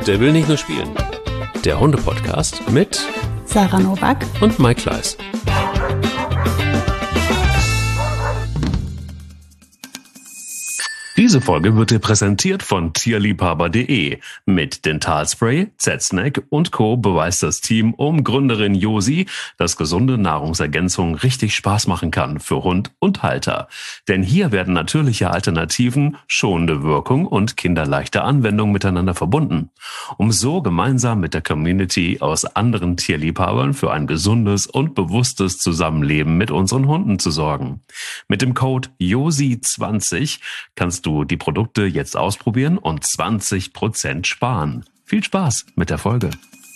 Der will nicht nur spielen. Der Hunde-Podcast mit Sarah Nowak und Mike Kleiss. Diese Folge wird dir präsentiert von tierliebhaber.de. Mit Dentalspray, Z-Snack und Co. beweist das Team um Gründerin Josi, dass gesunde Nahrungsergänzung richtig Spaß machen kann für Hund und Halter. Denn hier werden natürliche Alternativen, schonende Wirkung und kinderleichte Anwendung miteinander verbunden, um so gemeinsam mit der Community aus anderen Tierliebhabern für ein gesundes und bewusstes Zusammenleben mit unseren Hunden zu sorgen. Mit dem Code JOSI20 kannst du die Produkte jetzt ausprobieren und 20% sparen. Viel Spaß mit der Folge.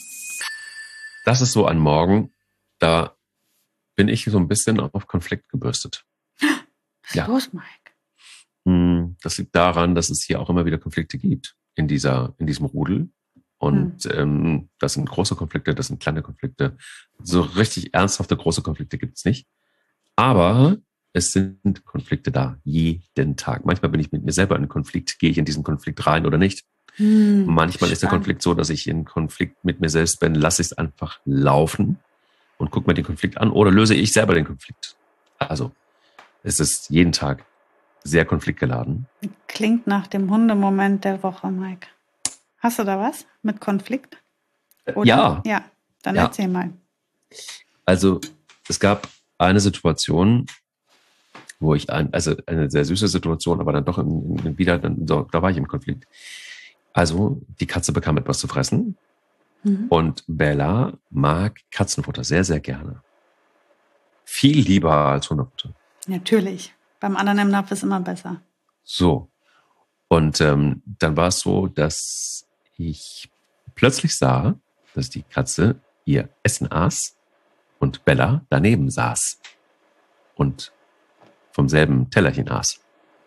Das ist so ein Morgen, da bin ich so ein bisschen auf Konflikt gebürstet. Was ist los, Mike? Das liegt daran, dass es hier auch immer wieder Konflikte gibt in diesem Rudel. Und das sind große Konflikte, das sind kleine Konflikte. So richtig ernsthafte große Konflikte gibt es nicht. Aber es sind Konflikte da, jeden Tag. Manchmal bin ich mit mir selber in Konflikt. Gehe ich in diesen Konflikt rein oder nicht? Manchmal ist der Konflikt so, dass ich in Konflikt mit mir selbst bin, lasse ich es einfach laufen und gucke mir den Konflikt an oder löse ich selber den Konflikt. Also es ist jeden Tag sehr konfliktgeladen. Klingt nach dem Hundemoment der Woche, Mike. Hast du da was mit Konflikt? Oder? Ja. Ja, dann Ja. erzähl mal. Also es gab eine Situation, wo ich eine sehr süße Situation, aber dann doch da war ich im Konflikt. Also die Katze bekam etwas zu fressen und Bella mag Katzenfutter sehr, sehr gerne. Viel lieber als Hundefutter. Natürlich. Beim anderen im Napf ist immer besser. So. Und dann war es so, dass ich plötzlich sah, dass die Katze ihr Essen aß und Bella daneben saß und vom selben Tellerchen aß.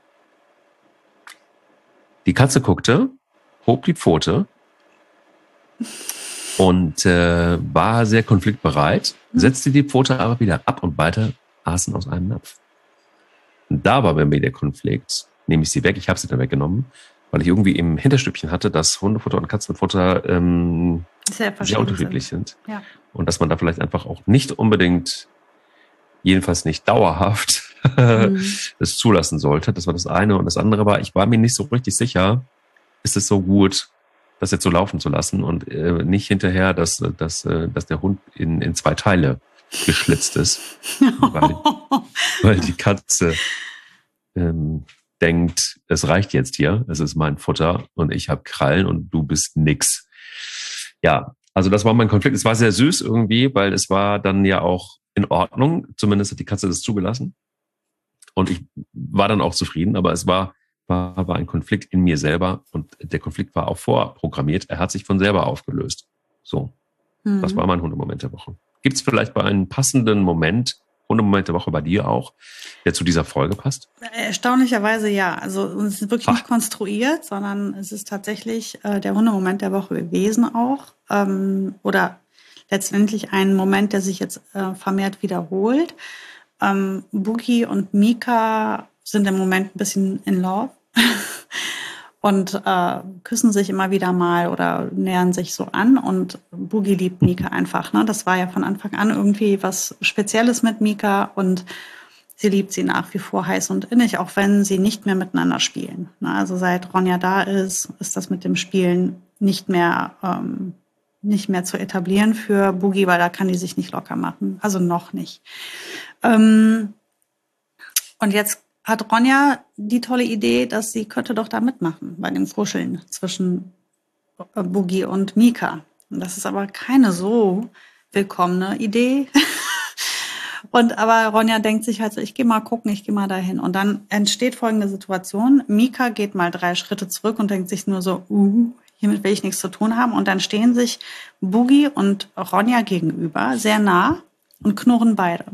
Die Katze guckte, hob die Pfote und war sehr konfliktbereit, setzte die Pfote aber wieder ab und beide aßen aus einem Napf. Und da war bei mir der Konflikt, nehme ich sie weg, ich habe sie dann weggenommen, weil ich irgendwie im Hinterstübchen hatte, dass Hundefutter und Katzenfutter sehr unterschiedlich sind. Ja. Und dass man da vielleicht einfach auch nicht unbedingt, jedenfalls nicht dauerhaft, es zulassen sollte. Das war das eine. Und das andere war, ich war mir nicht so richtig sicher, ist es so gut, das jetzt so laufen zu lassen und nicht hinterher, dass der Hund in zwei Teile geschlitzt ist. weil die Katze denkt, es reicht jetzt hier, es ist mein Futter und ich habe Krallen und du bist nix. Ja, also das war mein Konflikt. Es war sehr süß irgendwie, weil es war dann ja auch in Ordnung. Zumindest hat die Katze das zugelassen. Und ich war dann auch zufrieden, aber es war ein Konflikt in mir selber und der Konflikt war auch vorprogrammiert. Er hat sich von selber aufgelöst. So, das war mein Hundemoment der Woche. Gibt es vielleicht bei einem passenden Moment, Hundemoment der Woche bei dir auch, der zu dieser Folge passt? Erstaunlicherweise ja. Also es ist wirklich nicht konstruiert, sondern es ist tatsächlich der Hundemoment der Woche gewesen auch. Oder letztendlich ein Moment, der sich jetzt vermehrt wiederholt. Boogie und Mika sind im Moment ein bisschen in love und küssen sich immer wieder mal oder nähern sich so an. Und Boogie liebt Mika einfach. Ne? Das war ja von Anfang an irgendwie was Spezielles mit Mika und sie liebt sie nach wie vor heiß und innig, auch wenn sie nicht mehr miteinander spielen. Ne? Also seit Ronja da ist das mit dem Spielen nicht mehr zu etablieren für Boogie, weil da kann die sich nicht locker machen. Also noch nicht. Und jetzt hat Ronja die tolle Idee, dass sie könnte doch da mitmachen bei dem Kuscheln zwischen Boogie und Mika. Und das ist aber keine so willkommene Idee. Aber Ronja denkt sich halt so, ich gehe mal gucken, ich gehe mal dahin. Und dann entsteht folgende Situation. Mika geht mal 3 Schritte zurück und denkt sich nur so, hiermit will ich nichts zu tun haben. Und dann stehen sich Boogie und Ronja gegenüber, sehr nah und knurren beide.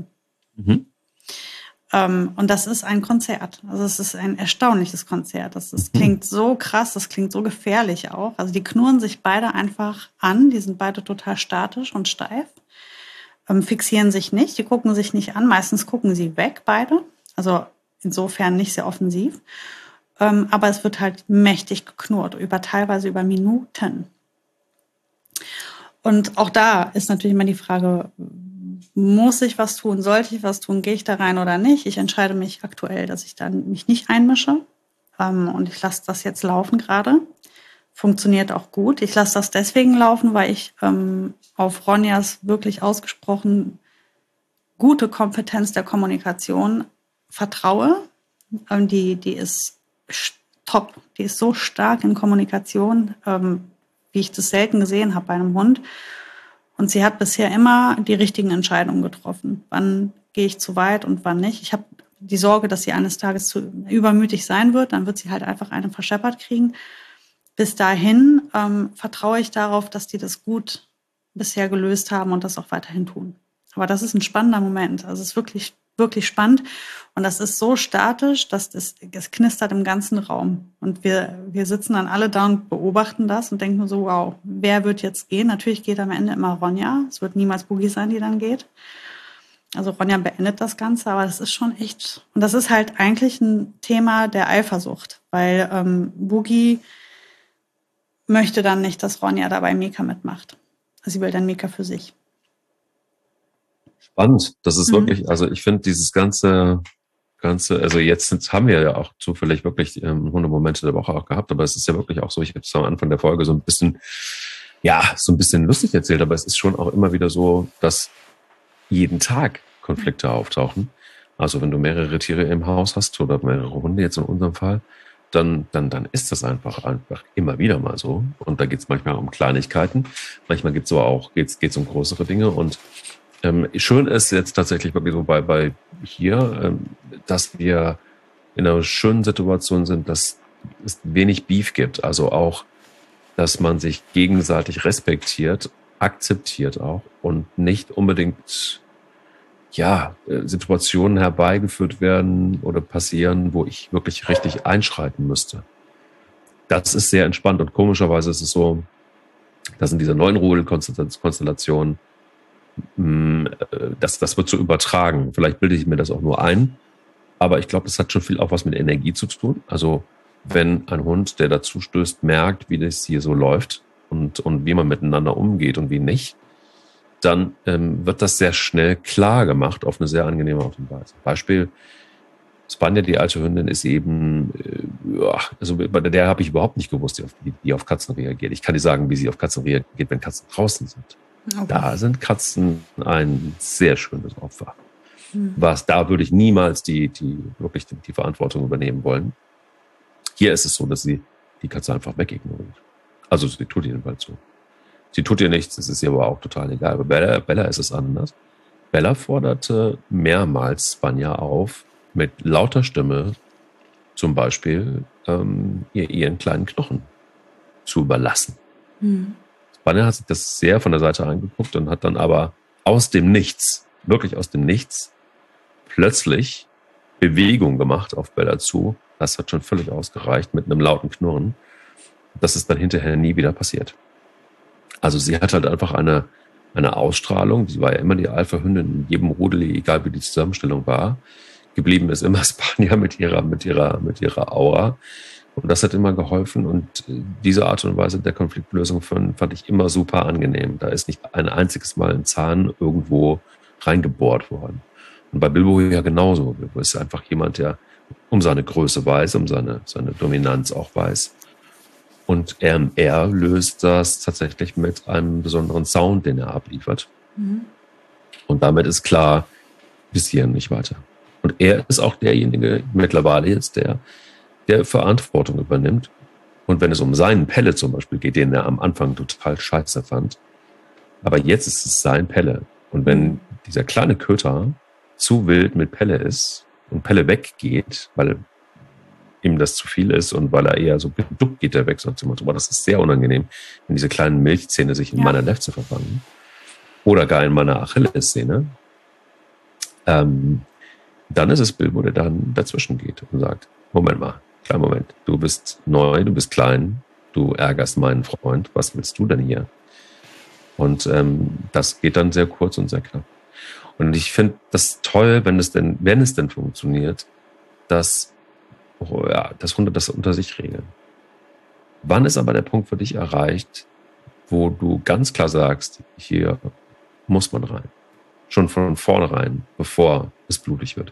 Und das ist ein Konzert. Also es ist ein erstaunliches Konzert. Das klingt so krass, das klingt so gefährlich auch. Also die knurren sich beide einfach an. Die sind beide total statisch und steif. Fixieren sich nicht, die gucken sich nicht an. Meistens gucken sie weg, beide. Also insofern nicht sehr offensiv. Aber es wird halt mächtig geknurrt, teilweise über Minuten. Und auch da ist natürlich immer die Frage, muss ich was tun, sollte ich was tun, gehe ich da rein oder nicht? Ich entscheide mich aktuell, dass ich da mich nicht einmische. Und ich lasse das jetzt laufen gerade. Funktioniert auch gut. Ich lasse das deswegen laufen, weil ich auf Ronjas wirklich ausgesprochen gute Kompetenz der Kommunikation vertraue. Die ist top. Die ist so stark in Kommunikation, wie ich das selten gesehen habe bei einem Hund. Und sie hat bisher immer die richtigen Entscheidungen getroffen. Wann gehe ich zu weit und wann nicht? Ich habe die Sorge, dass sie eines Tages zu übermütig sein wird. Dann wird sie halt einfach einen verscheppert kriegen. Bis dahin vertraue ich darauf, dass die das gut bisher gelöst haben und das auch weiterhin tun. Aber das ist ein spannender Moment. Also es ist wirklich, wirklich spannend. Und das ist so statisch, dass es knistert im ganzen Raum. Und wir sitzen dann alle da und beobachten das und denken so, wow, wer wird jetzt gehen? Natürlich geht am Ende immer Ronja. Es wird niemals Boogie sein, die dann geht. Also Ronja beendet das Ganze, aber das ist schon echt... Und das ist halt eigentlich ein Thema der Eifersucht, weil Boogie möchte dann nicht, dass Ronja dabei Mika mitmacht. Sie will dann Mika für sich. Spannend. Das ist wirklich, also ich finde dieses ganze, also jetzt haben wir ja auch zufällig wirklich Hundemomente der Woche auch gehabt, aber es ist ja wirklich auch so, ich habe es am Anfang der Folge so ein bisschen lustig erzählt, aber es ist schon auch immer wieder so, dass jeden Tag Konflikte auftauchen. Also wenn du mehrere Tiere im Haus hast oder mehrere Hunde, jetzt in unserem Fall, dann ist das einfach immer wieder mal so. Und da geht es manchmal um Kleinigkeiten, manchmal geht's um größere Dinge. Und schön ist jetzt tatsächlich wirklich so bei hier, dass wir in einer schönen Situation sind, dass es wenig Beef gibt. Also auch, dass man sich gegenseitig respektiert, akzeptiert auch und nicht unbedingt Situationen herbeigeführt werden oder passieren, wo ich wirklich richtig einschreiten müsste. Das ist sehr entspannt und komischerweise ist es so, dass in dieser neuen Rudelkonstellation das wird so übertragen. Vielleicht bilde ich mir das auch nur ein, aber ich glaube, das hat schon viel auch was mit Energie zu tun. Also wenn ein Hund, der dazu stößt, merkt, wie das hier so läuft und wie man miteinander umgeht und wie nicht, dann wird das sehr schnell klar gemacht auf eine sehr angenehme Art und Weise. Beispiel, Spanja, die alte Hündin, ist eben, bei der habe ich überhaupt nicht gewusst, wie die auf Katzen reagiert. Ich kann dir sagen, wie sie auf Katzen reagiert, wenn Katzen draußen sind. Okay. Da sind Katzen ein sehr schönes Opfer. Da würde ich niemals die Verantwortung übernehmen wollen. Hier ist es so, dass sie die Katze einfach wegignoriert. Also sie tut ihr den Ball zu. Sie tut ihr nichts, das ist ihr aber auch total egal. Aber Bella ist es anders. Bella forderte mehrmals Spanja auf, mit lauter Stimme zum Beispiel ihren kleinen Knochen zu überlassen. Spanja hat sich das sehr von der Seite angeguckt und hat dann aber wirklich aus dem Nichts, plötzlich Bewegung gemacht auf Bella zu. Das hat schon völlig ausgereicht mit einem lauten Knurren. Das ist dann hinterher nie wieder passiert. Also sie hat halt einfach eine Ausstrahlung, die war ja immer die Alpha-Hündin in jedem Rudel, egal wie die Zusammenstellung war. Geblieben ist immer Spanja mit ihrer Aura. Und das hat immer geholfen. Und diese Art und Weise der Konfliktlösung fand ich immer super angenehm. Da ist nicht ein einziges Mal ein Zahn irgendwo reingebohrt worden. Und bei Bilbo ja genauso. Bilbo ist einfach jemand, der um seine Größe weiß, um seine Dominanz auch weiß. Und er löst das tatsächlich mit einem besonderen Sound, den er abliefert. Und damit ist klar, bis hierhin nicht weiter. Und er ist auch derjenige mittlerweile jetzt, der Verantwortung übernimmt. Und wenn es um seinen Pelle zum Beispiel geht, den er am Anfang total scheiße fand, aber jetzt ist es sein Pelle. Und wenn dieser kleine Köter zu wild mit Pelle ist und Pelle weggeht, weil ihm das zu viel ist und weil er eher so geduckt geht, er weg, so zum Motto, das ist sehr unangenehm, wenn diese kleinen Milchzähne sich in meiner Lefze verfangen oder gar in meiner Achillessehne, dann ist es Bilbo, der dann dazwischen geht und sagt, Moment mal, kleinen Moment, du bist neu, du bist klein, du ärgerst meinen Freund, was willst du denn hier? Und das geht dann sehr kurz und sehr knapp. Und ich finde das toll, wenn es denn funktioniert, dass Hunde das unter sich regeln. Wann ist aber der Punkt für dich erreicht, wo du ganz klar sagst, hier muss man rein. Schon von vornherein, bevor es blutig wird.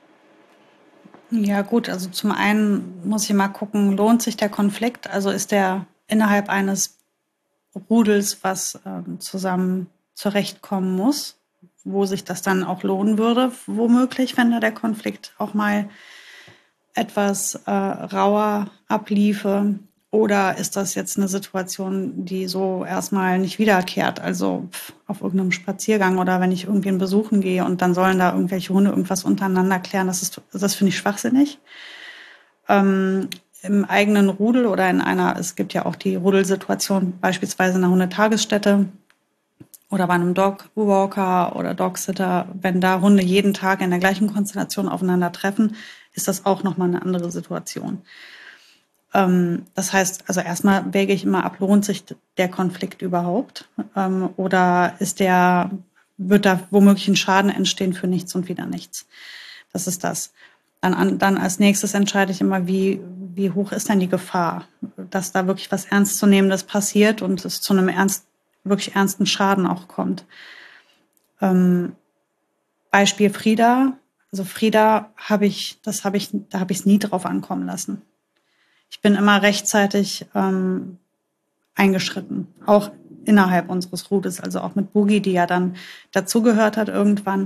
Ja gut, also zum einen muss ich mal gucken, lohnt sich der Konflikt? Also ist der innerhalb eines Rudels, was zusammen zurechtkommen muss, wo sich das dann auch lohnen würde, womöglich, wenn da der Konflikt auch mal etwas rauer abliefe? Oder ist das jetzt eine Situation, die so erstmal nicht wiederkehrt? Also auf irgendeinem Spaziergang oder wenn ich irgendwen besuchen gehe und dann sollen da irgendwelche Hunde irgendwas untereinander klären, das finde ich schwachsinnig. Im eigenen Rudel oder es gibt ja auch die Rudelsituation, beispielsweise in einer Hundetagesstätte oder bei einem Dogwalker oder Dogsitter, wenn da Hunde jeden Tag in der gleichen Konstellation aufeinandertreffen, ist das auch nochmal eine andere Situation. Das heißt, also erstmal wäge ich immer ab, lohnt sich der Konflikt überhaupt? Oder wird da womöglich ein Schaden entstehen für nichts und wieder nichts? Das ist das. Dann als nächstes entscheide ich immer, wie hoch ist denn die Gefahr, dass da wirklich was Ernstzunehmendes passiert und es zu einem wirklich ernsten Schaden auch kommt. Beispiel Frieda. Also Frieda da habe ich es nie drauf ankommen lassen. Ich bin immer rechtzeitig eingeschritten, auch innerhalb unseres Rudels, also auch mit Boogie, die ja dann dazugehört hat irgendwann.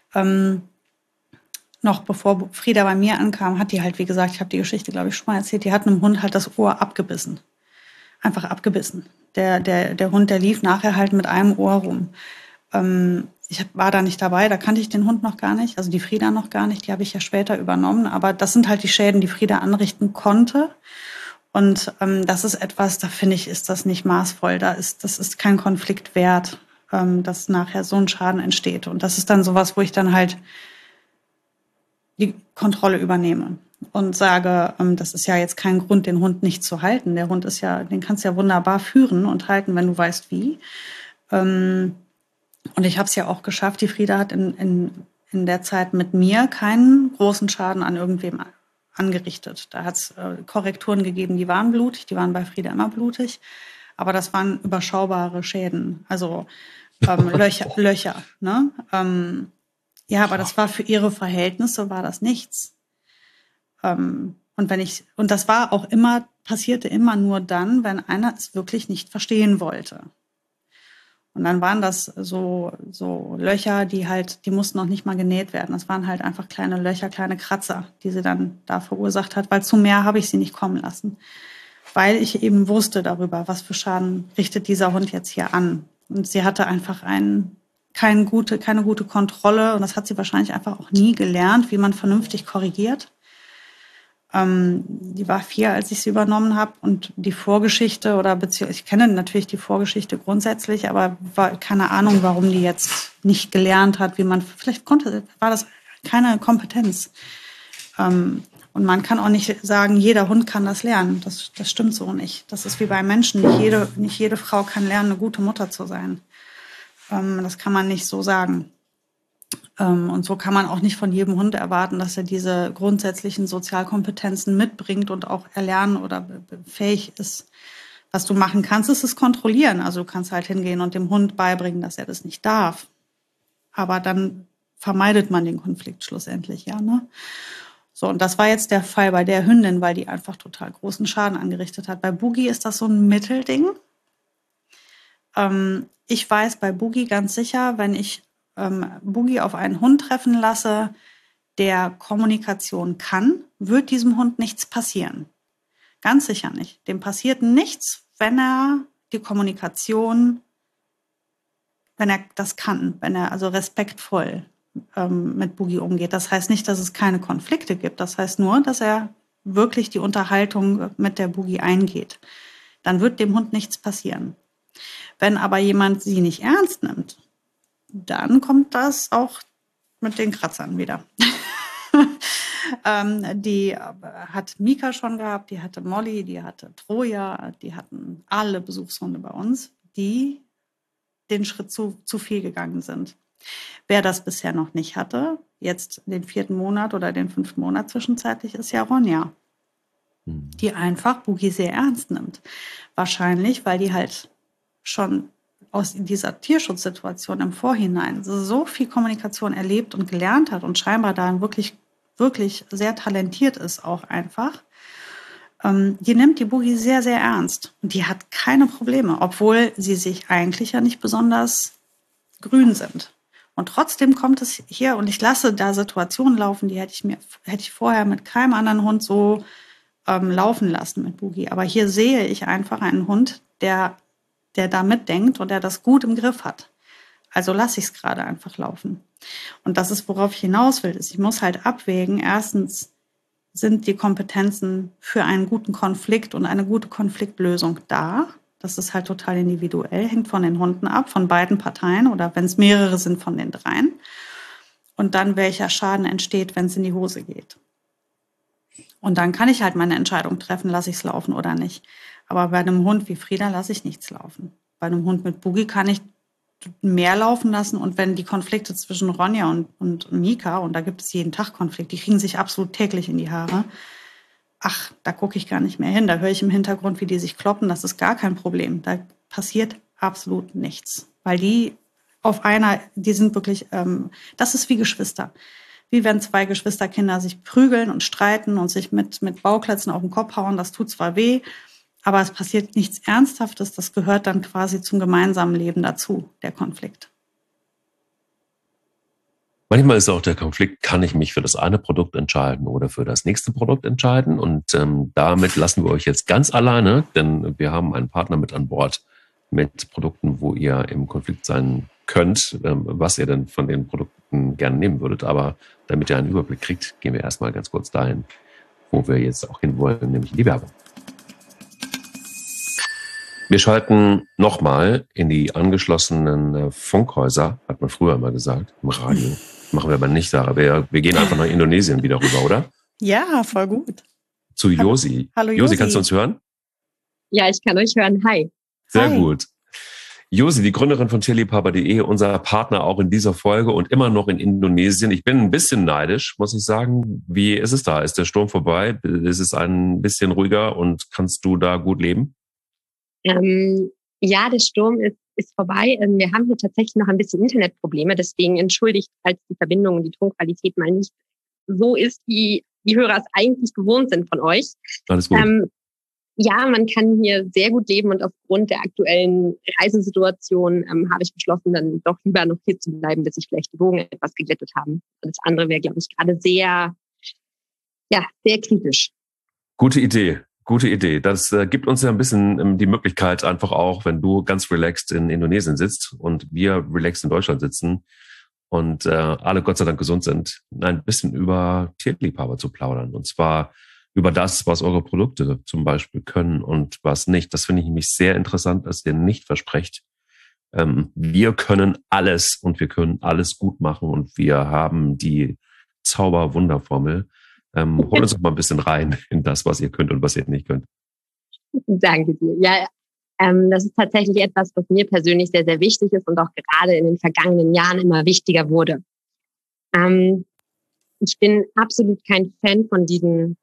Noch bevor Frieda bei mir ankam, hat die halt, wie gesagt, ich habe die Geschichte, glaube ich, schon mal erzählt, die hat einem Hund halt das Ohr abgebissen. Einfach abgebissen. Der Hund, der lief nachher halt mit einem Ohr rum. Ich war da nicht dabei, da kannte ich den Hund noch gar nicht, also die Frieda noch gar nicht, die habe ich ja später übernommen. Aber das sind halt die Schäden, die Frieda anrichten konnte. Und das ist etwas, da finde ich, ist das nicht maßvoll. Das ist kein Konflikt wert, dass nachher so ein Schaden entsteht. Und das ist dann sowas, wo ich dann halt die Kontrolle übernehme und sage, das ist ja jetzt kein Grund, den Hund nicht zu halten. Der Hund den kannst du ja wunderbar führen und halten, wenn du weißt wie. Und ich habe es ja auch geschafft. Die Frieda hat in der Zeit mit mir keinen großen Schaden an irgendwem angerichtet. Da hat es Korrekturen gegeben, die waren blutig, die waren bei Frieda immer blutig. Aber das waren überschaubare Schäden, also Löcher. Ne? Ja, aber das war für ihre Verhältnisse war das nichts. Und das war auch passierte immer nur dann, wenn einer es wirklich nicht verstehen wollte. Und dann waren das so Löcher, die mussten noch nicht mal genäht werden. Das waren halt einfach kleine Löcher, kleine Kratzer, die sie dann da verursacht hat, weil zu mehr habe ich sie nicht kommen lassen. Weil ich eben wusste darüber, was für Schaden richtet dieser Hund jetzt hier an. Und sie hatte einfach keine gute Kontrolle und das hat sie wahrscheinlich einfach auch nie gelernt, wie man vernünftig korrigiert. Die war 4, als ich sie übernommen habe und die Vorgeschichte ich kenne natürlich die Vorgeschichte grundsätzlich, aber keine Ahnung, warum die jetzt nicht gelernt hat, war das keine Kompetenz. Und man kann auch nicht sagen, jeder Hund kann das lernen. Das stimmt so nicht. Das ist wie bei Menschen. Nicht jede Frau kann lernen, eine gute Mutter zu sein. Das kann man nicht so sagen. Und so kann man auch nicht von jedem Hund erwarten, dass er diese grundsätzlichen Sozialkompetenzen mitbringt und auch erlernen oder fähig ist. Was du machen kannst, ist es kontrollieren. Also du kannst halt hingehen und dem Hund beibringen, dass er das nicht darf. Aber dann vermeidet man den Konflikt schlussendlich, ja, ne? So, und das war jetzt der Fall bei der Hündin, weil die einfach total großen Schaden angerichtet hat. Bei Boogie ist das so ein Mittelding. Ich weiß bei Boogie ganz sicher, wenn ich Boogie auf einen Hund treffen lasse, der Kommunikation kann, wird diesem Hund nichts passieren. Ganz sicher nicht. Dem passiert nichts, wenn er die Kommunikation, wenn er das kann, wenn er also respektvoll mit Boogie umgeht. Das heißt nicht, dass es keine Konflikte gibt. Das heißt nur, dass er wirklich die Unterhaltung mit der Boogie eingeht. Dann wird dem Hund nichts passieren. Wenn aber jemand sie nicht ernst nimmt, dann kommt das auch mit den Kratzern wieder. Die hat Mika schon gehabt, die hatte Molly, die hatte Troja, die hatten alle Besuchshunde bei uns, die den Schritt zu viel gegangen sind. Wer das bisher noch nicht hatte, jetzt den 4. Monat oder den 5. Monat zwischenzeitlich, ist ja Ronja, die einfach Boogie sehr ernst nimmt. Wahrscheinlich, weil die halt schon aus dieser Tierschutzsituation im Vorhinein so viel Kommunikation erlebt und gelernt hat und scheinbar da wirklich, wirklich sehr talentiert ist auch einfach, die nimmt die Boogie sehr, sehr ernst. Und die hat keine Probleme, obwohl sie sich eigentlich ja nicht besonders grün sind. Und trotzdem kommt es hier, und ich lasse da Situationen laufen, die hätte ich vorher mit keinem anderen Hund so laufen lassen mit Boogie. Aber hier sehe ich einfach einen Hund, der da mitdenkt und der das gut im Griff hat. Also lasse ich es gerade einfach laufen. Und das ist, worauf ich hinaus will. Ich muss halt abwägen. Erstens sind die Kompetenzen für einen guten Konflikt und eine gute Konfliktlösung da. Das ist halt total individuell, hängt von den Hunden ab, von beiden Parteien oder wenn es mehrere sind, von den dreien. Und dann, welcher Schaden entsteht, wenn es in die Hose geht. Und dann kann ich halt meine Entscheidung treffen, lasse ich es laufen oder nicht. Aber bei einem Hund wie Frieda lasse ich nichts laufen. Bei einem Hund mit Boogie kann ich mehr laufen lassen. Und wenn die Konflikte zwischen Ronja und Mika, und da gibt es jeden Tag Konflikte, die kriegen sich absolut täglich in die Haare. Ach, da gucke ich gar nicht mehr hin. Da höre ich im Hintergrund, wie die sich kloppen. Das ist gar kein Problem. Da passiert absolut nichts. Weil die sind wirklich, das ist wie Geschwister. Wie wenn zwei Geschwisterkinder sich prügeln und streiten und sich mit Bauklötzen auf den Kopf hauen. Das tut zwar weh, aber es passiert nichts Ernsthaftes. Das gehört dann quasi zum gemeinsamen Leben dazu, der Konflikt. Manchmal ist auch der Konflikt, kann ich mich für das eine Produkt entscheiden oder für das nächste Produkt entscheiden? Und damit lassen wir euch jetzt ganz alleine, denn wir haben einen Partner mit an Bord mit Produkten, wo ihr im Konflikt sein könnt, was ihr denn von den Produkten gerne nehmen würdet. Aber damit ihr einen Überblick kriegt, gehen wir erstmal ganz kurz dahin, wo wir jetzt auch hinwollen, nämlich in die Werbung. Wir schalten nochmal in die angeschlossenen Funkhäuser, hat man früher immer gesagt, im Radio. Machen wir aber nicht, Sarah. Wir gehen einfach nach Indonesien wieder rüber, oder? Ja, voll gut. Zu Josi. Hallo Josi. Josi, kannst du uns hören? Ja, ich kann euch hören. Hi. Sehr Hi. gut. Josi, die Gründerin von tierliebhaber.de, unser Partner auch in dieser Folge und immer noch in Indonesien. Ich bin ein bisschen neidisch, muss ich sagen. Wie ist es da? Ist der Sturm vorbei? Ist es ein bisschen ruhiger und kannst du da gut leben? Ja, der Sturm ist vorbei. Wir haben hier tatsächlich noch ein bisschen Internetprobleme. Deswegen entschuldigt, falls die Verbindung und die Tonqualität mal nicht so ist, wie die Hörer es eigentlich gewohnt sind von euch. Alles gut. Ja, man kann hier sehr gut leben und aufgrund der aktuellen Reisesituation habe ich beschlossen, dann doch lieber noch hier zu bleiben, bis sich vielleicht die Wogen etwas geglättet haben. Das andere wäre, glaube ich, gerade sehr kritisch. Gute Idee. Gute Idee. Das gibt uns ja ein bisschen die Möglichkeit, einfach auch, wenn du ganz relaxed in Indonesien sitzt und wir relaxed in Deutschland sitzen und alle Gott sei Dank gesund sind, ein bisschen über Tierliebhaber zu plaudern. Und zwar über das, was eure Produkte zum Beispiel können und was nicht. Das finde ich nämlich sehr interessant, dass ihr nicht versprecht, wir können alles und wir können alles gut machen und wir haben die Zauber-Wunderformel. Hol uns doch mal ein bisschen rein in das, was ihr könnt und was ihr nicht könnt. Danke dir. Ja, das ist tatsächlich etwas, was mir persönlich sehr, sehr wichtig ist und auch gerade in den vergangenen Jahren immer wichtiger wurde. Ich bin absolut kein Fan von diesen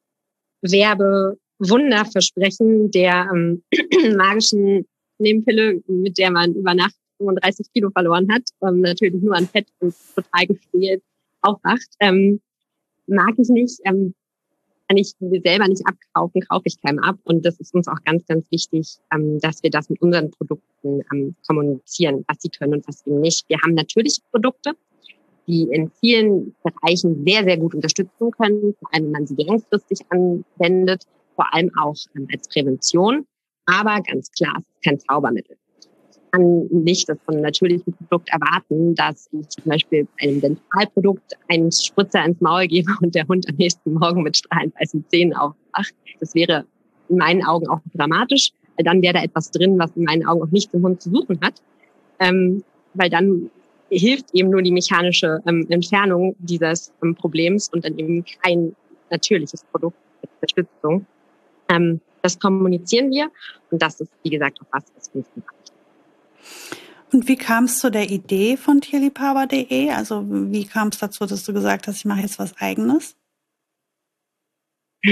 Werbewunderversprechen der magischen Nebenpille, mit der man über Nacht 35 Kilo verloren hat, natürlich nur an Fett und total gestählt aufwacht. Mag ich nicht, kann ich mir selber nicht abkaufen, kaufe ich keinem ab. Und das ist uns auch ganz, ganz wichtig, dass wir das mit unseren Produkten kommunizieren, was sie können und was sie nicht. Wir haben natürliche Produkte, die in vielen Bereichen sehr, sehr gut unterstützen können, vor allem wenn man sie langfristig anwendet, vor allem auch als Prävention. Aber ganz klar, es ist kein Zaubermittel. Ich kann nicht das von einem natürlichen Produkt erwarten, dass ich zum Beispiel einem Dentalprodukt einen Spritzer ins Maul gebe und der Hund am nächsten Morgen mit strahlend weißen Zähnen aufwacht. Das wäre in meinen Augen auch dramatisch, weil dann wäre da etwas drin, was in meinen Augen auch nichts im Hund zu suchen hat. Weil dann hilft eben nur die mechanische Entfernung dieses Problems und dann eben kein natürliches Produkt mit Unterstützung. Das kommunizieren wir und das ist, wie gesagt, auch was uns macht. Und wie kam es zu der Idee von tierliebhaber.de? Also wie kam es dazu, dass du gesagt hast, ich mache jetzt was Eigenes?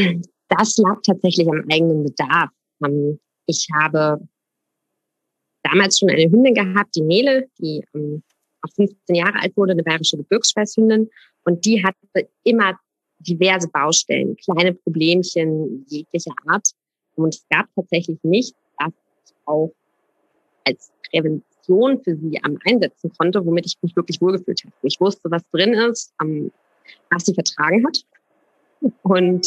Das lag tatsächlich am eigenen Bedarf. Ich habe damals schon eine Hündin gehabt, die Nele, die auch 15 Jahre alt wurde, eine bayerische Gebirgsschweißhündin. Und die hatte immer diverse Baustellen, kleine Problemchen jeglicher Art. Und es gab tatsächlich nichts, was ich auch als Prävention für sie einsetzen konnte, womit ich mich wirklich wohlgefühlt habe. Ich wusste, was drin ist, was sie vertragen hat. Und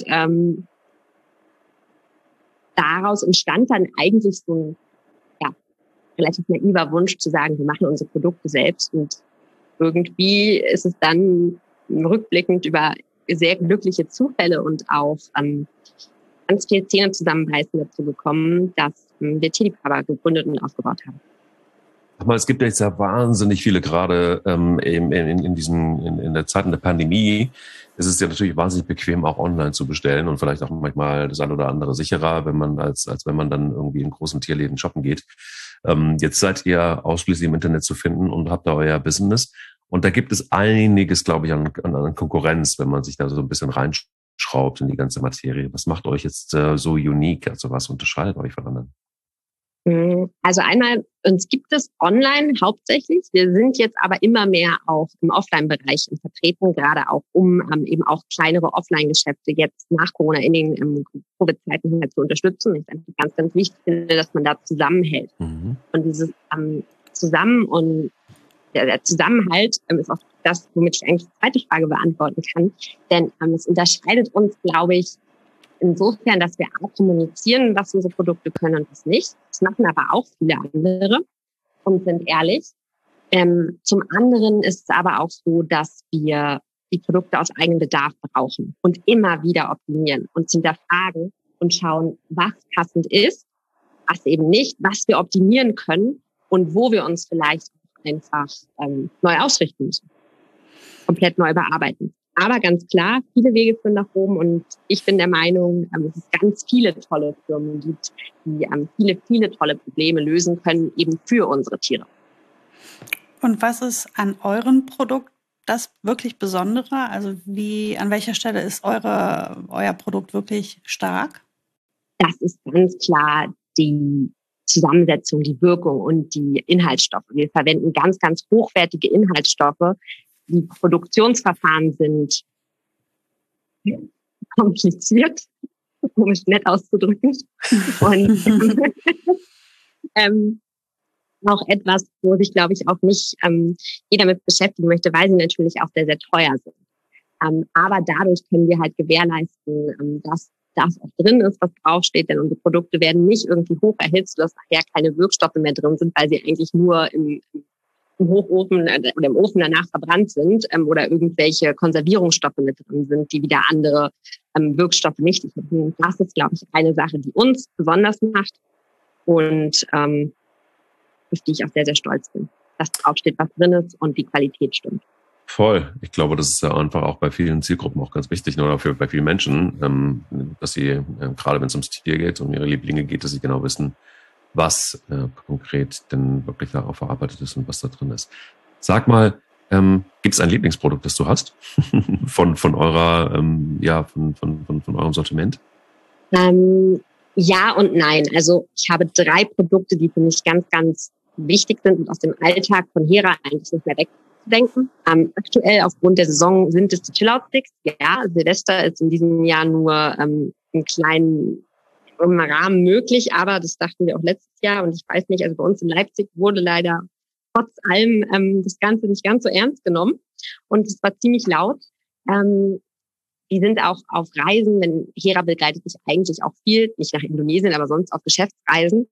daraus entstand dann eigentlich so ein relativ naiver Wunsch zu sagen, wir machen unsere Produkte selbst. Und irgendwie ist es dann rückblickend über sehr glückliche Zufälle und auch ganz viel Zähne zusammenbeißen dazu gekommen, dass wir Tierliebhaber gegründet und aufgebaut haben. Aber es gibt jetzt ja wahnsinnig viele, gerade in der Zeit der Pandemie, ist es ja natürlich wahnsinnig bequem, auch online zu bestellen und vielleicht auch manchmal das ein oder andere sicherer, wenn man als wenn man dann irgendwie in großen Tierläden shoppen geht. Jetzt seid ihr ausschließlich im Internet zu finden und habt da euer Business. Und da gibt es einiges, glaube ich, an Konkurrenz, wenn man sich da so ein bisschen reinschraubt in die ganze Materie. Was macht euch jetzt so unique? Also was unterscheidet euch von anderen? Also einmal, uns gibt es online hauptsächlich. Wir sind jetzt aber immer mehr auch im Offline-Bereich vertreten, gerade auch eben auch kleinere Offline-Geschäfte jetzt nach Corona in den Covid-Zeiten halt zu unterstützen. Ich einfach ganz, ganz wichtig finde, dass man da zusammenhält. Und dieses der Zusammenhalt ist auch das, womit ich eigentlich die zweite Frage beantworten kann. Denn es unterscheidet uns, glaube ich, insofern, dass wir auch kommunizieren, was unsere Produkte können und was nicht. Das machen aber auch viele andere und sind ehrlich. Zum anderen ist es aber auch so, dass wir die Produkte aus eigenem Bedarf brauchen und immer wieder optimieren und hinterfragen und schauen, was passend ist, was eben nicht, was wir optimieren können und wo wir uns vielleicht einfach neu ausrichten müssen, komplett neu bearbeiten. Aber ganz klar, viele Wege führen nach oben und ich bin der Meinung, dass es ganz viele tolle Firmen gibt, die viele tolle Probleme lösen können, eben für unsere Tiere. Und was ist an eurem Produkt das wirklich Besondere? Also an welcher Stelle ist euer Produkt wirklich stark? Das ist ganz klar die Zusammensetzung, die Wirkung und die Inhaltsstoffe. Wir verwenden ganz, ganz hochwertige Inhaltsstoffe. Die Produktionsverfahren sind kompliziert, um es nett auszudrücken. Und auch etwas, wo sich, glaube ich, auch nicht jeder mit beschäftigen möchte, weil sie natürlich auch sehr, sehr teuer sind. Aber dadurch können wir halt gewährleisten, dass das auch drin ist, was draufsteht, denn unsere Produkte werden nicht irgendwie hoch erhitzt, dass nachher keine Wirkstoffe mehr drin sind, weil sie eigentlich nur im Hochofen oder im Ofen danach verbrannt sind oder irgendwelche Konservierungsstoffe mit drin sind, die wieder andere Wirkstoffe nicht haben. Das ist, glaube ich, eine Sache, die uns besonders macht und auf die ich auch sehr, sehr stolz bin, dass draufsteht, was drin ist und die Qualität stimmt. Voll. Ich glaube, das ist ja einfach auch bei vielen Zielgruppen auch ganz wichtig, oder bei vielen Menschen, dass sie, gerade wenn es ums Tier geht, um ihre Lieblinge geht, dass sie genau wissen, was konkret denn wirklich darauf verarbeitet ist und was da drin ist. Sag mal, gibt es ein Lieblingsprodukt, das du hast von eurer, von eurem Sortiment? Ja und nein. Also ich habe 3 Produkte, die für mich ganz, ganz wichtig sind und aus dem Alltag von Hera eigentlich nicht mehr wegzudenken. Aktuell aufgrund der Saison sind es die Chill-Out-Sticks. Ja, Silvester ist in diesem Jahr nur im kleinen Rahmen möglich, aber das dachten wir auch letztes Jahr und ich weiß nicht, also bei uns in Leipzig wurde leider trotz allem das Ganze nicht ganz so ernst genommen und es war ziemlich laut. Die sind auch auf Reisen, denn Hera begleitet mich eigentlich auch viel, nicht nach Indonesien, aber sonst auf Geschäftsreisen.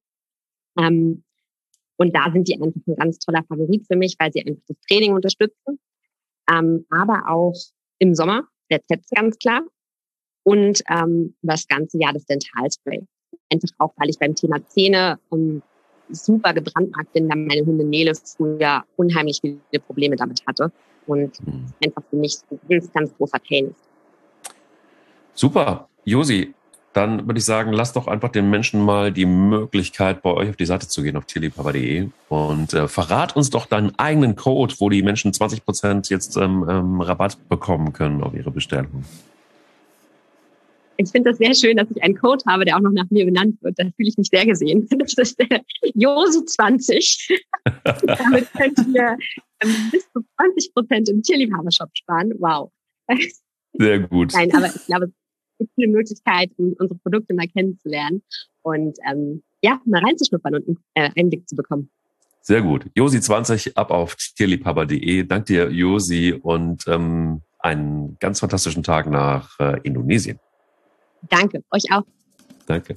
Und da sind die einfach ein ganz toller Favorit für mich, weil sie einfach das Training unterstützen. Aber auch im Sommer, der Tetz ganz klar. Und das ganze Jahr das Dentalspray. Einfach auch, weil ich beim Thema Zähne super gebrandmarkt bin, da meine Hündin Nele früher unheimlich viele Probleme damit hatte. Und einfach für mich ein ganz, ganz großer Pain ist. Super. Josi, dann würde ich sagen, lass doch einfach den Menschen mal die Möglichkeit, bei euch auf die Seite zu gehen, auf tierliebhaber.de und verrat uns doch deinen eigenen Code, wo die Menschen 20% jetzt Rabatt bekommen können auf ihre Bestellung. Ich finde das sehr schön, dass ich einen Code habe, der auch noch nach mir benannt wird. Da fühle ich mich sehr gesehen. Das ist der Josi20. Damit könnt ihr bis zu 20% im Tierliebhabershop sparen. Wow. Sehr gut. Nein, aber ich glaube, es gibt viele Möglichkeiten, unsere Produkte mal kennenzulernen und mal reinzuschnuppern und einen Einblick zu bekommen. Sehr gut. Josi20 ab auf tierliebhaber.de. Dank dir, Josi, und einen ganz fantastischen Tag nach Indonesien. Danke, euch auch. Danke.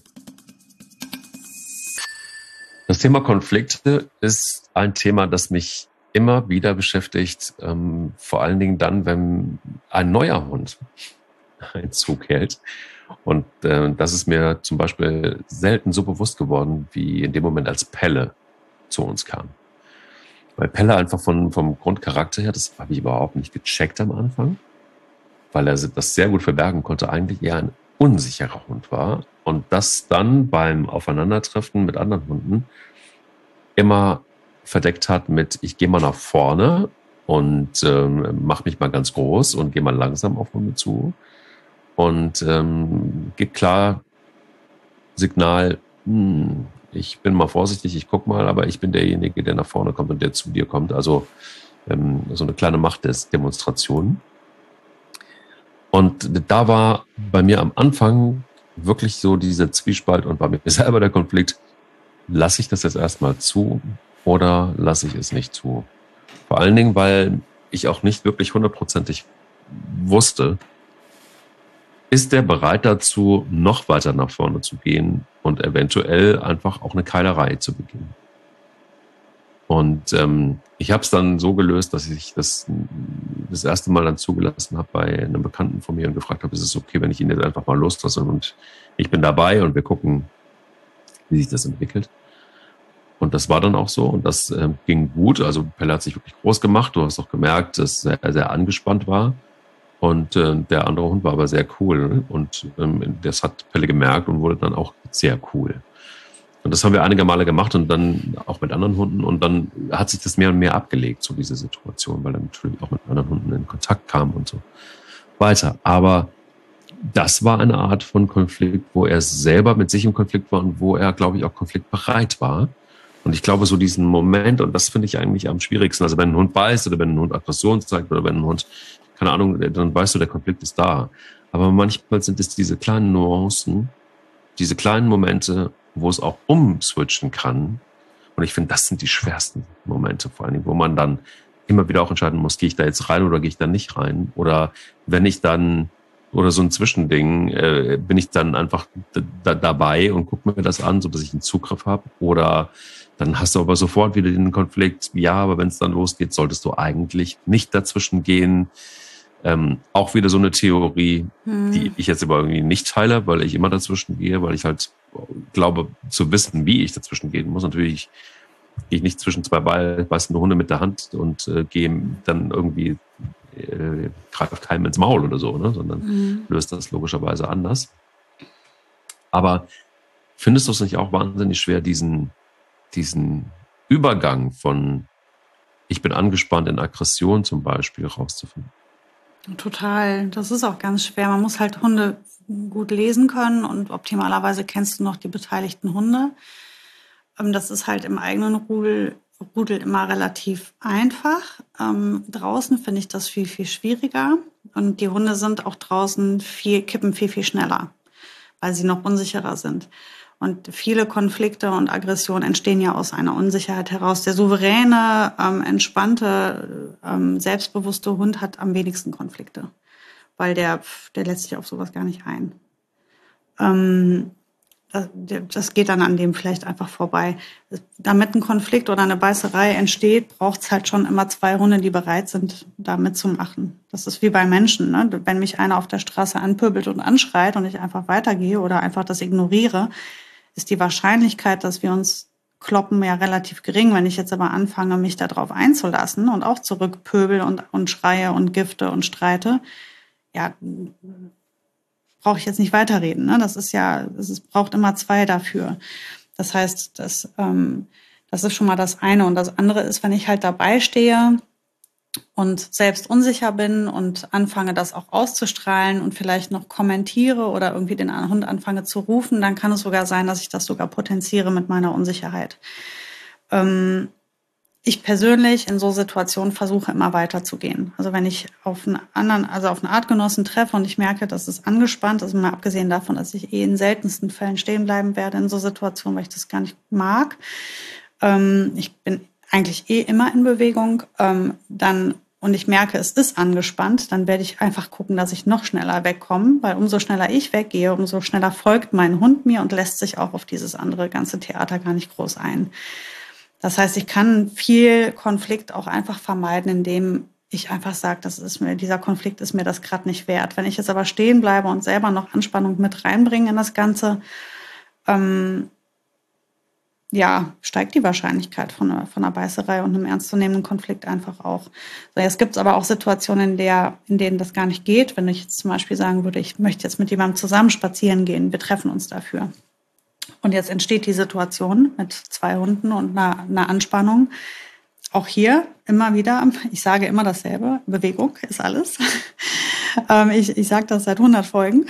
Das Thema Konflikte ist ein Thema, das mich immer wieder beschäftigt, vor allen Dingen dann, wenn ein neuer Hund Einzug hält. Und das ist mir zum Beispiel selten so bewusst geworden, wie in dem Moment, als Pelle zu uns kam. Weil Pelle einfach vom Grundcharakter her, das habe ich überhaupt nicht gecheckt am Anfang, weil er das sehr gut verbergen konnte, eigentlich eher ein unsicherer Hund war. Und das dann beim Aufeinandertreffen mit anderen Hunden immer verdeckt hat mit, ich gehe mal nach vorne und mache mich mal ganz groß und gehe mal langsam auf Hunde zu und gibt klar Signal, ich bin mal vorsichtig, ich guck mal, aber ich bin derjenige, der nach vorne kommt und der zu dir kommt. Also so eine kleine Machtdemonstration. Und da war bei mir am Anfang wirklich so dieser Zwiespalt und bei mir selber der Konflikt, lasse ich das jetzt erstmal zu oder lasse ich es nicht zu? Vor allen Dingen, weil ich auch nicht wirklich 100%ig wusste, ist der bereit dazu, noch weiter nach vorne zu gehen und eventuell einfach auch eine Keilerei zu beginnen. Und ich habe es dann so gelöst, dass ich das erste Mal dann zugelassen habe bei einem Bekannten von mir und gefragt habe, ist es okay, wenn ich ihn jetzt einfach mal loslasse und ich bin dabei und wir gucken, wie sich das entwickelt. Und das war dann auch so und das ging gut. Also Pelle hat sich wirklich groß gemacht. Du hast auch gemerkt, dass er sehr angespannt war. Und der andere Hund war aber sehr cool. Und das hat Pelle gemerkt und wurde dann auch sehr cool. Und das haben wir einige Male gemacht und dann auch mit anderen Hunden. Und dann hat sich das mehr und mehr abgelegt, so diese Situation, weil er natürlich auch mit anderen Hunden in Kontakt kam und so weiter. Aber das war eine Art von Konflikt, wo er selber mit sich im Konflikt war und wo er, glaube ich, auch konfliktbereit war. Und ich glaube, so diesen Moment, und das finde ich eigentlich am schwierigsten, also wenn ein Hund beißt oder wenn ein Hund Aggression zeigt oder wenn ein Hund, keine Ahnung, dann weißt du, der Konflikt ist da. Aber manchmal sind es diese kleinen Nuancen, diese kleinen Momente, wo es auch umswitchen kann. Und ich finde, das sind die schwersten Momente, vor allen Dingen, wo man dann immer wieder auch entscheiden muss, gehe ich da jetzt rein oder gehe ich da nicht rein? Oder wenn ich dann, oder so ein Zwischending, bin ich dann einfach dabei und gucke mir das an, so dass ich einen Zugriff habe? Oder dann hast du aber sofort wieder den Konflikt, ja, aber wenn es dann losgeht, solltest du eigentlich nicht dazwischen gehen. Auch wieder so eine Theorie, die ich jetzt aber irgendwie nicht teile, weil ich immer dazwischen gehe, weil ich halt glaube zu wissen, wie ich dazwischen gehen muss. Natürlich gehe ich nicht zwischen zwei beißende Hunde mit der Hand und gehe dann irgendwie, greift keinem ins Maul oder so, ne? Sondern löst das logischerweise anders. Aber findest du es nicht auch wahnsinnig schwer, diesen Übergang von ich bin angespannt in Aggression zum Beispiel rauszufinden? Total. Das ist auch ganz schwer. Man muss halt Hunde gut lesen können und optimalerweise kennst du noch die beteiligten Hunde. Das ist halt im eigenen Rudel immer relativ einfach. Draußen finde ich das viel, viel schwieriger. Und die Hunde sind auch draußen kippen viel, viel schneller, weil sie noch unsicherer sind. Und viele Konflikte und Aggressionen entstehen ja aus einer Unsicherheit heraus. Der souveräne, entspannte, selbstbewusste Hund hat am wenigsten Konflikte, weil der lässt sich auf sowas gar nicht ein. Das geht dann an dem vielleicht einfach vorbei. Damit ein Konflikt oder eine Beißerei entsteht, braucht es halt schon immer zwei Hunde, die bereit sind, da mitzumachen. Das ist wie bei Menschen, ne? Wenn mich einer auf der Straße anpöbelt und anschreit und ich einfach weitergehe oder einfach das ignoriere, ist die Wahrscheinlichkeit, dass wir uns kloppen, ja relativ gering. Wenn ich jetzt aber anfange, mich darauf einzulassen und auch zurückpöbel und schreie und gifte und streite, ja, brauche ich jetzt nicht weiterreden. Ne? Es braucht immer zwei dafür. Das heißt, das ist schon mal das eine. Und das andere ist, wenn ich halt dabei stehe und selbst unsicher bin und anfange, das auch auszustrahlen und vielleicht noch kommentiere oder irgendwie den Hund anfange zu rufen, dann kann es sogar sein, dass ich das sogar potenziere mit meiner Unsicherheit. Ich persönlich in so Situationen versuche immer weiterzugehen. Also wenn ich auf einen Artgenossen treffe und ich merke, dass es angespannt ist, mal abgesehen davon, dass ich in seltensten Fällen stehen bleiben werde in so Situationen, weil ich das gar nicht mag. Ich bin eigentlich immer in Bewegung. Und ich merke, es ist angespannt, dann werde ich einfach gucken, dass ich noch schneller wegkomme, weil umso schneller ich weggehe, umso schneller folgt mein Hund mir und lässt sich auch auf dieses andere ganze Theater gar nicht groß ein. Das heißt, ich kann viel Konflikt auch einfach vermeiden, indem ich einfach sage, dieser Konflikt ist mir das gerade nicht wert. Wenn ich jetzt aber stehen bleibe und selber noch Anspannung mit reinbringe in das Ganze, steigt die Wahrscheinlichkeit von einer Beißerei und einem ernstzunehmenden Konflikt einfach auch. So, jetzt gibt es aber auch Situationen, in denen das gar nicht geht. Wenn ich jetzt zum Beispiel sagen würde, ich möchte jetzt mit jemandem zusammen spazieren gehen, wir treffen uns dafür. Und jetzt entsteht die Situation mit 2 Hunden und einer Anspannung. Auch hier immer wieder, ich sage immer dasselbe, Bewegung ist alles. Ich sage das seit 100 Folgen.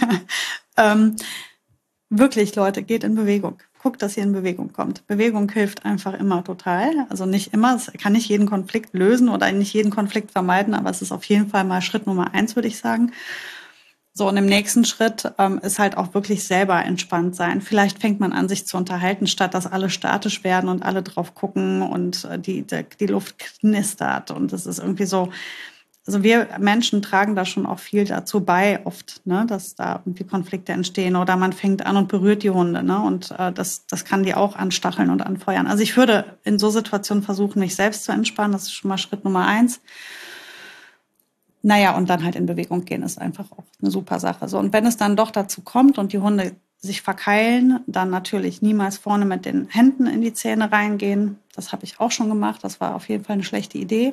Wirklich, Leute, geht in Bewegung. Guckt, dass ihr in Bewegung kommt. Bewegung hilft einfach immer total. Also nicht immer, es kann nicht jeden Konflikt lösen oder nicht jeden Konflikt vermeiden, aber es ist auf jeden Fall mal Schritt Nummer 1, würde ich sagen. So, und im nächsten Schritt ist halt auch wirklich selber entspannt sein. Vielleicht fängt man an, sich zu unterhalten, statt dass alle statisch werden und alle drauf gucken und die Luft knistert. Und das ist irgendwie so, also wir Menschen tragen da schon auch viel dazu bei oft, ne, dass da irgendwie Konflikte entstehen oder man fängt an und berührt die Hunde, ne, und das kann die auch anstacheln und anfeuern. Also ich würde in so Situationen versuchen, mich selbst zu entspannen. Das ist schon mal Schritt Nummer 1. Naja, und dann halt in Bewegung gehen ist einfach auch eine super Sache. So, und wenn es dann doch dazu kommt und die Hunde sich verkeilen, dann natürlich niemals vorne mit den Händen in die Zähne reingehen. Das habe ich auch schon gemacht. Das war auf jeden Fall eine schlechte Idee.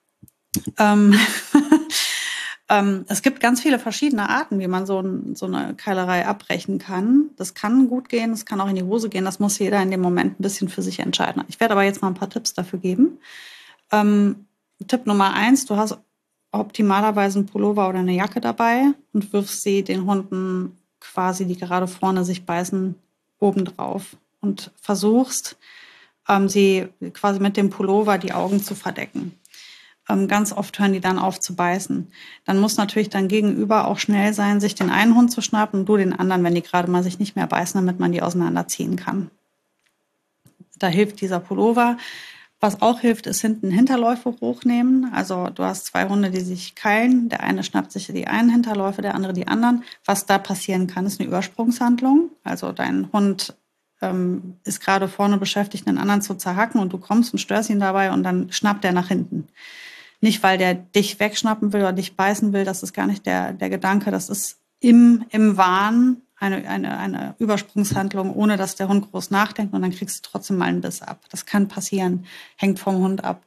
Es gibt ganz viele verschiedene Arten, wie man so eine Keilerei abbrechen kann. Das kann gut gehen, das kann auch in die Hose gehen. Das muss jeder in dem Moment ein bisschen für sich entscheiden. Ich werde aber jetzt mal ein paar Tipps dafür geben. Tipp Nummer 1, du hast optimalerweise einen Pullover oder eine Jacke dabei und wirfst sie den Hunden quasi, die gerade vorne sich beißen, obendrauf und versuchst, sie quasi mit dem Pullover die Augen zu verdecken. Ganz oft hören die dann auf zu beißen. Dann muss natürlich dein Gegenüber auch schnell sein, sich den einen Hund zu schnappen und du den anderen, wenn die gerade mal sich nicht mehr beißen, damit man die auseinanderziehen kann. Da hilft dieser Pullover. Was auch hilft, ist hinten Hinterläufe hochnehmen. Also du hast 2 Hunde, die sich keilen. Der eine schnappt sich die einen Hinterläufe, der andere die anderen. Was da passieren kann, ist eine Übersprungshandlung. Also dein Hund ist gerade vorne beschäftigt, einen anderen zu zerhacken und du kommst und störst ihn dabei und dann schnappt er nach hinten. Nicht, weil der dich wegschnappen will oder dich beißen will, das ist gar nicht der Gedanke. Das ist im Wahn eine Übersprungshandlung, ohne dass der Hund groß nachdenkt und dann kriegst du trotzdem mal einen Biss ab. Das kann passieren, hängt vom Hund ab.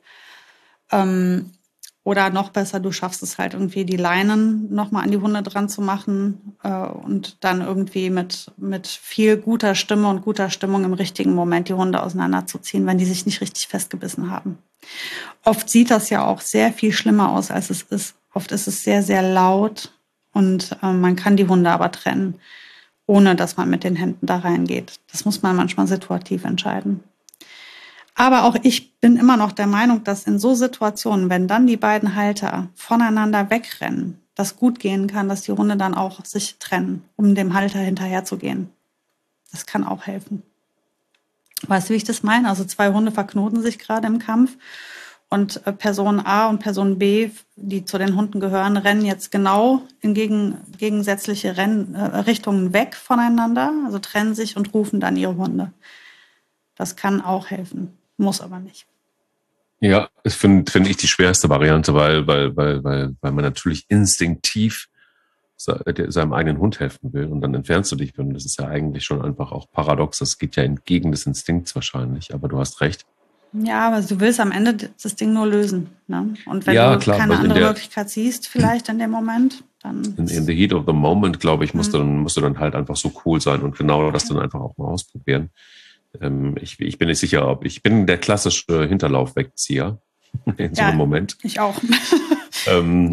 Oder noch besser, du schaffst es halt irgendwie, die Leinen nochmal an die Hunde dran zu machen und dann irgendwie mit viel guter Stimme und guter Stimmung im richtigen Moment die Hunde auseinanderzuziehen, wenn die sich nicht richtig festgebissen haben. Oft sieht das ja auch sehr viel schlimmer aus, als es ist. Oft ist es sehr, sehr laut und man kann die Hunde aber trennen, ohne dass man mit den Händen da reingeht. Das muss man manchmal situativ entscheiden. Aber auch ich bin immer noch der Meinung, dass in so Situationen, wenn dann die beiden Halter voneinander wegrennen, das gut gehen kann, dass die Hunde dann auch sich trennen, um dem Halter hinterherzugehen. Das kann auch helfen. Weißt du, wie ich das meine? Also 2 Hunde verknoten sich gerade im Kampf und Person A und Person B, die zu den Hunden gehören, rennen jetzt genau in gegensätzliche Richtungen weg voneinander, also trennen sich und rufen dann ihre Hunde. Das kann auch helfen, muss aber nicht. Ja, das finde ich die schwerste Variante, weil man natürlich instinktiv seinem eigenen Hund helfen will und dann entfernst du dich. Und das ist ja eigentlich schon einfach auch paradox. Das geht ja entgegen des Instinkts wahrscheinlich, aber du hast recht. Ja, aber du willst am Ende das Ding nur lösen. Ne? Und wenn ja, du klar, keine andere Möglichkeit siehst, vielleicht in dem Moment, dann... In the heat of the moment, glaube ich, musst du dann halt einfach so cool sein und genau das dann einfach auch mal ausprobieren. Ich bin nicht sicher, ich bin der klassische Hinterlaufwegzieher. in so einem Moment. Ich auch. Ich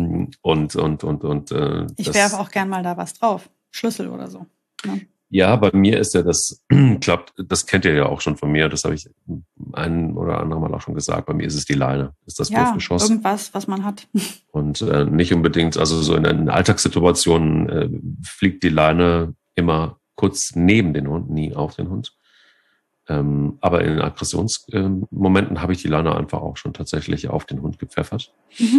werfe auch gern mal da was drauf. Schlüssel oder so. Ne? Ja, bei mir ist ja das, klappt, das kennt ihr ja auch schon von mir, das habe ich ein oder andere Mal auch schon gesagt, bei mir ist es die Leine, ist das Wurfgeschoss. Irgendwas, was man hat. Und nicht unbedingt, also so in Alltagssituationen fliegt die Leine immer kurz neben den Hund, nie auf den Hund. Aber in Aggressionsmomenten habe ich die Leine einfach auch schon tatsächlich auf den Hund gepfeffert.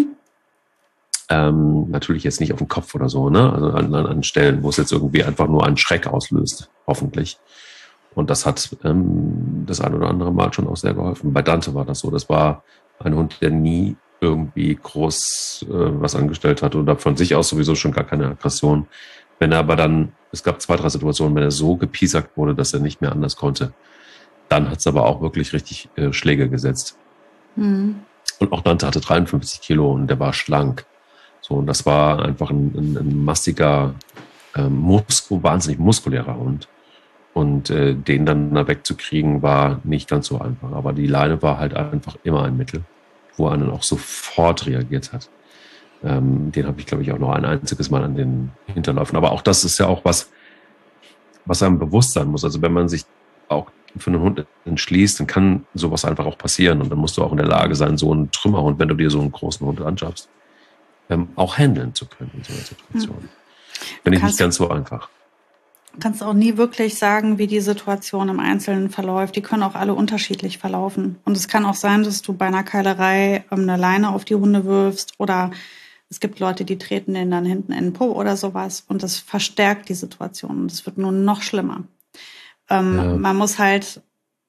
Natürlich jetzt nicht auf den Kopf oder so, ne? Also an Stellen, wo es jetzt irgendwie einfach nur einen Schreck auslöst, hoffentlich. Und das hat das ein oder andere Mal schon auch sehr geholfen. Bei Dante war das so. Das war ein Hund, der nie irgendwie groß was angestellt hat oder von sich aus sowieso schon gar keine Aggression. Wenn er aber dann, es gab 2, 3 Situationen, wenn er so gepiesackt wurde, dass er nicht mehr anders konnte, dann hat es aber auch wirklich richtig Schläge gesetzt. Und auch Dante hatte 53 Kilo und der war schlank. So, und das war einfach ein massiger, wahnsinnig muskulärer Hund. Und den dann da wegzukriegen, war nicht ganz so einfach. Aber die Leine war halt einfach immer ein Mittel, wo er dann auch sofort reagiert hat. Den habe ich, glaube ich, auch noch ein einziges Mal an den Hinterläufen. Aber auch das ist ja auch was einem bewusst sein muss. Also wenn man sich auch für einen Hund entschließt, dann kann sowas einfach auch passieren. Und dann musst du auch in der Lage sein, so einen Trümmerhund, wenn du dir so einen großen Hund anschaffst, auch handeln zu können in so einer Situation. Finde ich nicht ganz so einfach. Du kannst auch nie wirklich sagen, wie die Situation im Einzelnen verläuft. Die können auch alle unterschiedlich verlaufen. Und es kann auch sein, dass du bei einer Keilerei eine Leine auf die Hunde wirfst oder es gibt Leute, die treten denen dann hinten in den Po oder sowas und das verstärkt die Situation und es wird nur noch schlimmer. Man muss halt,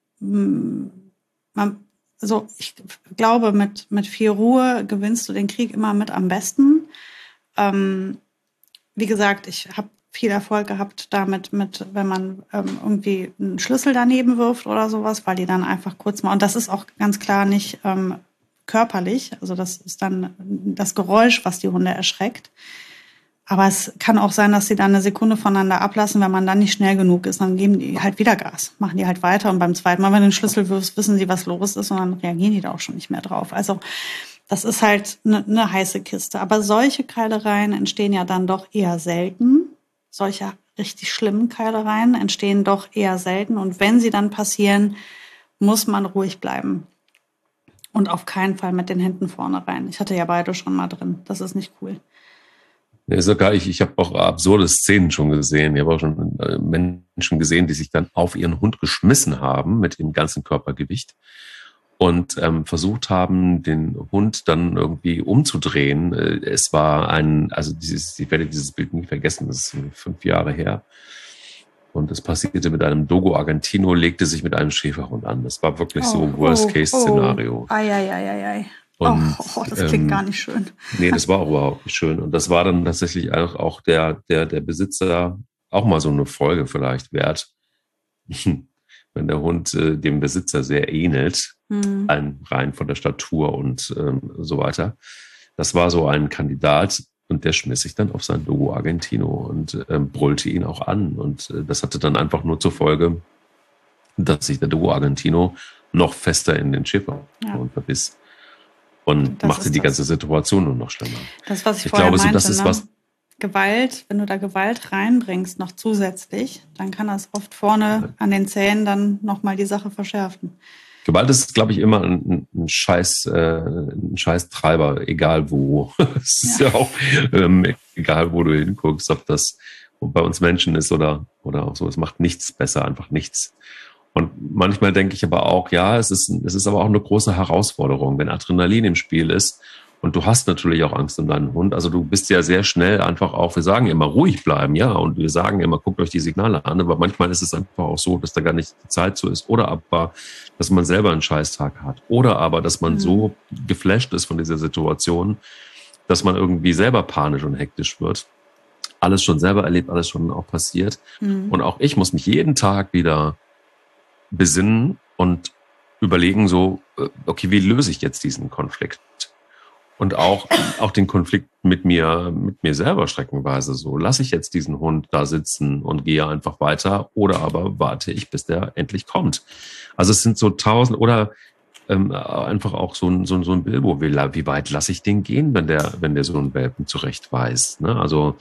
ich glaube, mit viel Ruhe gewinnst du den Krieg immer mit am besten. Wie gesagt, ich habe viel Erfolg gehabt damit, wenn man irgendwie einen Schlüssel daneben wirft oder sowas, weil die dann einfach kurz mal, und das ist auch ganz klar nicht körperlich, also das ist dann das Geräusch, was die Hunde erschreckt. Aber es kann auch sein, dass sie dann eine Sekunde voneinander ablassen, wenn man dann nicht schnell genug ist. Dann geben die halt wieder Gas, machen die halt weiter. Und beim zweiten Mal, wenn du den Schlüssel wirfst, wissen sie, was los ist. Und dann reagieren die da auch schon nicht mehr drauf. Also das ist halt eine heiße Kiste. Aber solche Keilereien entstehen ja dann doch eher selten. Solche richtig schlimmen Keilereien entstehen doch eher selten. Und wenn sie dann passieren, muss man ruhig bleiben. Und auf keinen Fall mit den Händen vorne rein. Ich hatte ja beide schon mal drin. Das ist nicht cool. Ja, sogar ich habe auch absurde Szenen schon gesehen. Ich habe auch schon Menschen gesehen, die sich dann auf ihren Hund geschmissen haben mit dem ganzen Körpergewicht und versucht haben, den Hund dann irgendwie umzudrehen. Es war ich werde dieses Bild nie vergessen, das ist 5 Jahre her. Und es passierte mit einem Dogo Argentino, legte sich mit einem Schäferhund an. Das war wirklich so Worst-Case-Szenario. Ei. Und, das klingt gar nicht schön. Nee, das war auch überhaupt nicht schön. Und das war dann tatsächlich auch der Besitzer auch mal so eine Folge vielleicht wert, wenn der Hund dem Besitzer sehr ähnelt, rein von der Statur und so weiter. Das war so ein Kandidat und der schmiss sich dann auf sein Dogo Argentino und brüllte ihn auch an. Und das hatte dann einfach nur zur Folge, dass sich der Dogo Argentino noch fester in den Schäferhund verbiss. Und machte die ganze Situation nur noch schlimmer. Das, was ich vorher glaube, meinte, das ist was. Gewalt, wenn du da Gewalt reinbringst, noch zusätzlich, dann kann das oft vorne an den Zähnen dann nochmal die Sache verschärfen. Gewalt ist, glaube ich, immer ein Scheiß Treiber, egal wo. Es ist ja auch egal, wo du hinguckst, ob das bei uns Menschen ist oder auch so. Es macht nichts besser, einfach nichts. Und manchmal denke ich aber auch, ja, es ist aber auch eine große Herausforderung, wenn Adrenalin im Spiel ist und du hast natürlich auch Angst um deinen Hund. Also du bist ja sehr schnell einfach auch, wir sagen immer ruhig bleiben, ja, und wir sagen immer, guckt euch die Signale an, aber manchmal ist es einfach auch so, dass da gar nicht die Zeit so ist oder aber, dass man selber einen Scheißtag hat oder aber, dass man so geflasht ist von dieser Situation, dass man irgendwie selber panisch und hektisch wird. Alles schon selber erlebt, alles schon auch passiert. Und auch ich muss mich jeden Tag wieder besinnen und überlegen so, okay, wie löse ich jetzt diesen Konflikt? Und auch den Konflikt mit mir selber streckenweise so. Lasse ich jetzt diesen Hund da sitzen und gehe einfach weiter oder aber warte ich, bis der endlich kommt? Also es sind so 1000 oder einfach auch so ein Bilbo, wie weit lasse ich den gehen, wenn der so einen Welpen zurecht weiß, ne? Also,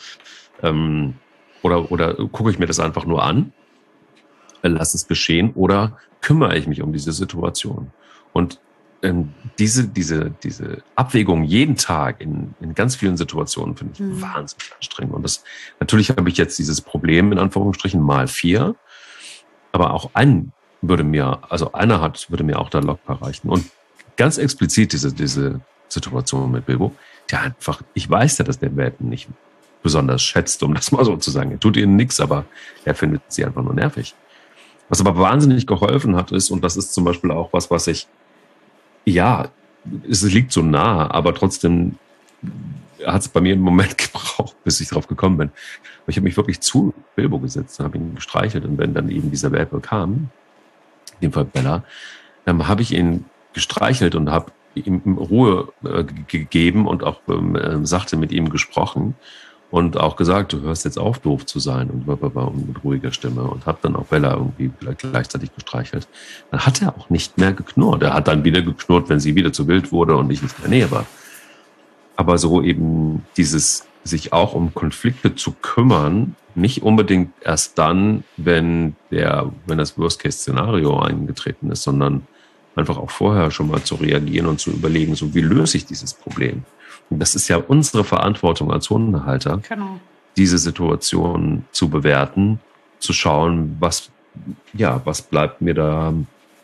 oder gucke ich mir das einfach nur an, lasse es geschehen, oder kümmere ich mich um diese Situation? Und diese Abwägung jeden Tag in ganz vielen Situationen finde ich wahnsinnig anstrengend. Und natürlich habe ich jetzt dieses Problem in Anführungsstrichen mal 4, aber auch einer würde mir auch da locker reichen. Und ganz explizit diese Situation mit Bilbo, der einfach, ich weiß ja, dass der Welpen nicht besonders schätzt, um das mal so zu sagen. Er tut ihnen nichts, aber er findet sie einfach nur nervig. Was aber wahnsinnig geholfen hat, ist, und das ist zum Beispiel auch was ich, ja, es liegt so nah, aber trotzdem hat es bei mir einen Moment gebraucht, bis ich drauf gekommen bin. Ich habe mich wirklich zu Bilbo gesetzt und habe ihn gestreichelt. Und wenn dann eben dieser Welpe kam, in dem Fall Bella, habe ich ihn gestreichelt und habe ihm Ruhe gegeben und auch sachte mit ihm gesprochen und auch gesagt, du hörst jetzt auf, doof zu sein, und mit ruhiger Stimme, und habe dann auch Bella irgendwie gleichzeitig gestreichelt. Dann hat er auch nicht mehr geknurrt. Er hat dann wieder geknurrt, wenn sie wieder zu wild wurde und ich nicht in der Nähe war. Aber so eben dieses sich auch um Konflikte zu kümmern, nicht unbedingt erst dann, wenn das Worst-Case-Szenario eingetreten ist, sondern einfach auch vorher schon mal zu reagieren und zu überlegen, so wie löse ich dieses Problem? Und das ist ja unsere Verantwortung als Hundehalter, Genau. diese Situation zu bewerten, zu schauen, was bleibt mir da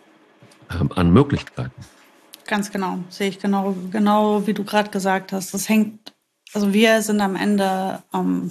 an Möglichkeiten. Ganz genau, sehe ich genau wie du gerade gesagt hast. Wir sind am Ende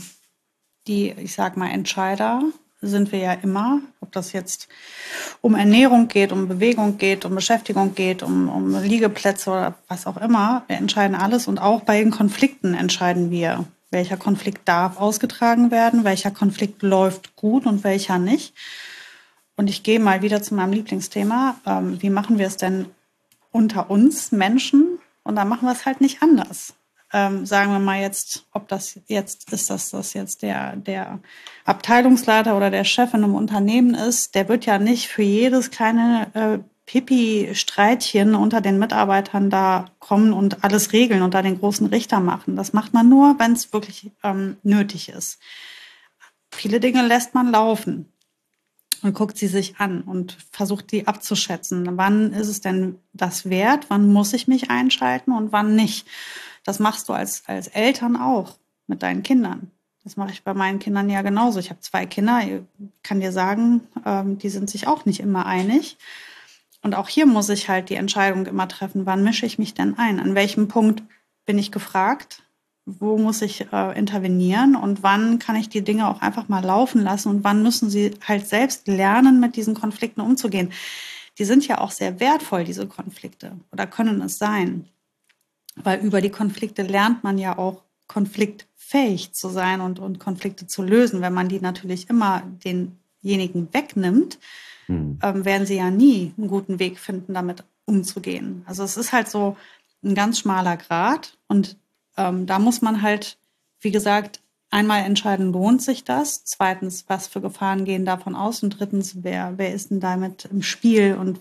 ich sag mal, Entscheider sind wir ja immer, ob das jetzt um Ernährung geht, um Bewegung geht, um Beschäftigung geht, um Liegeplätze oder was auch immer. Wir entscheiden alles, und auch bei den Konflikten entscheiden wir, welcher Konflikt darf ausgetragen werden, welcher Konflikt läuft gut und welcher nicht. Und ich gehe mal wieder zu meinem Lieblingsthema. Wie machen wir es denn unter uns Menschen? Und da machen wir es halt nicht anders. Sagen wir mal jetzt, ob das jetzt ist, dass das jetzt der Abteilungsleiter oder der Chef in einem Unternehmen ist, der wird ja nicht für jedes kleine Pipi-Streitchen unter den Mitarbeitern da kommen und alles regeln und da den großen Richter machen. Das macht man nur, wenn es wirklich nötig ist. Viele Dinge lässt man laufen und guckt sie sich an und versucht, die abzuschätzen. Wann ist es denn das wert? Wann muss ich mich einschalten und wann nicht? Das machst du als Eltern auch mit deinen Kindern. Das mache ich bei meinen Kindern ja genauso. Ich habe 2 Kinder, ich kann dir sagen, die sind sich auch nicht immer einig. Und auch hier muss ich halt die Entscheidung immer treffen, wann mische ich mich denn ein? An welchem Punkt bin ich gefragt? Wo muss ich intervenieren? Und wann kann ich die Dinge auch einfach mal laufen lassen? Und wann müssen sie halt selbst lernen, mit diesen Konflikten umzugehen? Die sind ja auch sehr wertvoll, diese Konflikte, oder können es sein. Weil über die Konflikte lernt man ja auch, konfliktfähig zu sein und Konflikte zu lösen. Wenn man die natürlich immer denjenigen wegnimmt, werden sie ja nie einen guten Weg finden, damit umzugehen. Also es ist halt so ein ganz schmaler Grat. Und da muss man halt, wie gesagt, einmal entscheiden, lohnt sich das? Zweitens, was für Gefahren gehen davon aus? Und drittens, wer ist denn damit im Spiel? Und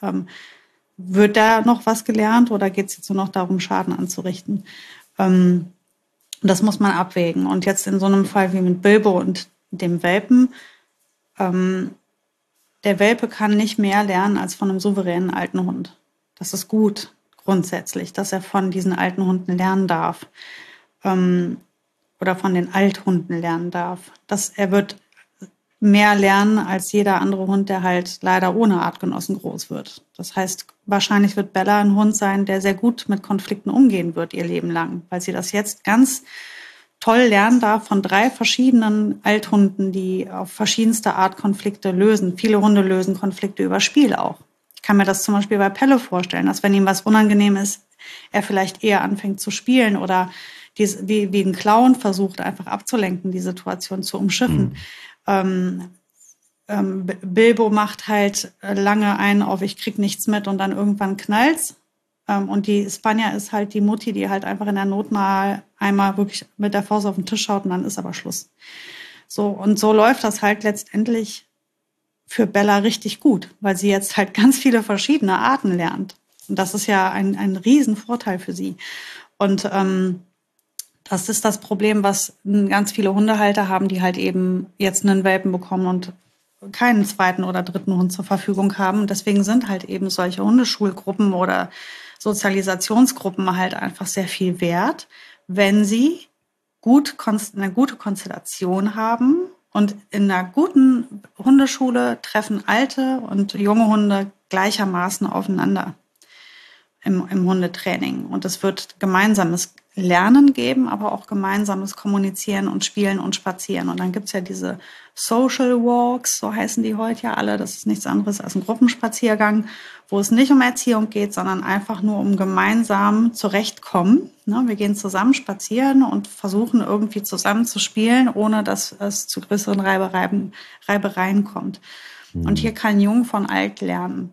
wird da noch was gelernt, oder geht es jetzt nur noch darum, Schaden anzurichten? Das muss man abwägen. Und jetzt in so einem Fall wie mit Bilbo und dem Welpen, der Welpe kann nicht mehr lernen als von einem souveränen alten Hund. Das ist gut grundsätzlich, dass er von diesen alten Hunden lernen darf. Oder von den Althunden lernen darf. Er wird mehr lernen als jeder andere Hund, der halt leider ohne Artgenossen groß wird. Das heißt, wahrscheinlich wird Bella ein Hund sein, der sehr gut mit Konflikten umgehen wird ihr Leben lang, weil sie das jetzt ganz toll lernen darf von 3 verschiedenen Althunden, die auf verschiedenste Art Konflikte lösen. Viele Hunde lösen Konflikte über Spiel auch. Ich kann mir das zum Beispiel bei Pelle vorstellen, dass wenn ihm was unangenehm ist, er vielleicht eher anfängt zu spielen oder wie ein Clown versucht, einfach abzulenken, die Situation zu umschiffen. Bilbo macht halt lange einen auf, ich krieg nichts mit, und dann irgendwann knallt's. Und die Spanja ist halt die Mutti, die halt einfach in der Not mal einmal wirklich mit der Faust auf den Tisch schaut, und dann ist aber Schluss. So, und so läuft das halt letztendlich für Bella richtig gut, weil sie jetzt halt ganz viele verschiedene Arten lernt. Und das ist ja ein Riesenvorteil für sie. Und das ist das Problem, was ganz viele Hundehalter haben, die halt eben jetzt einen Welpen bekommen und keinen zweiten oder dritten Hund zur Verfügung haben. Und deswegen sind halt eben solche Hundeschulgruppen oder Sozialisationsgruppen halt einfach sehr viel wert, wenn sie eine gute Konstellation haben. Und in einer guten Hundeschule treffen alte und junge Hunde gleichermaßen aufeinander im Hundetraining. Und es wird gemeinsames Lernen geben, aber auch gemeinsames Kommunizieren und Spielen und Spazieren. Und dann gibt's ja diese Social Walks, so heißen die heute ja alle. Das ist nichts anderes als ein Gruppenspaziergang, wo es nicht um Erziehung geht, sondern einfach nur um gemeinsam zurechtkommen. Wir gehen zusammen spazieren und versuchen irgendwie zusammen zu spielen, ohne dass es zu größeren Reibereien kommt. Und hier kann Jung von alt lernen.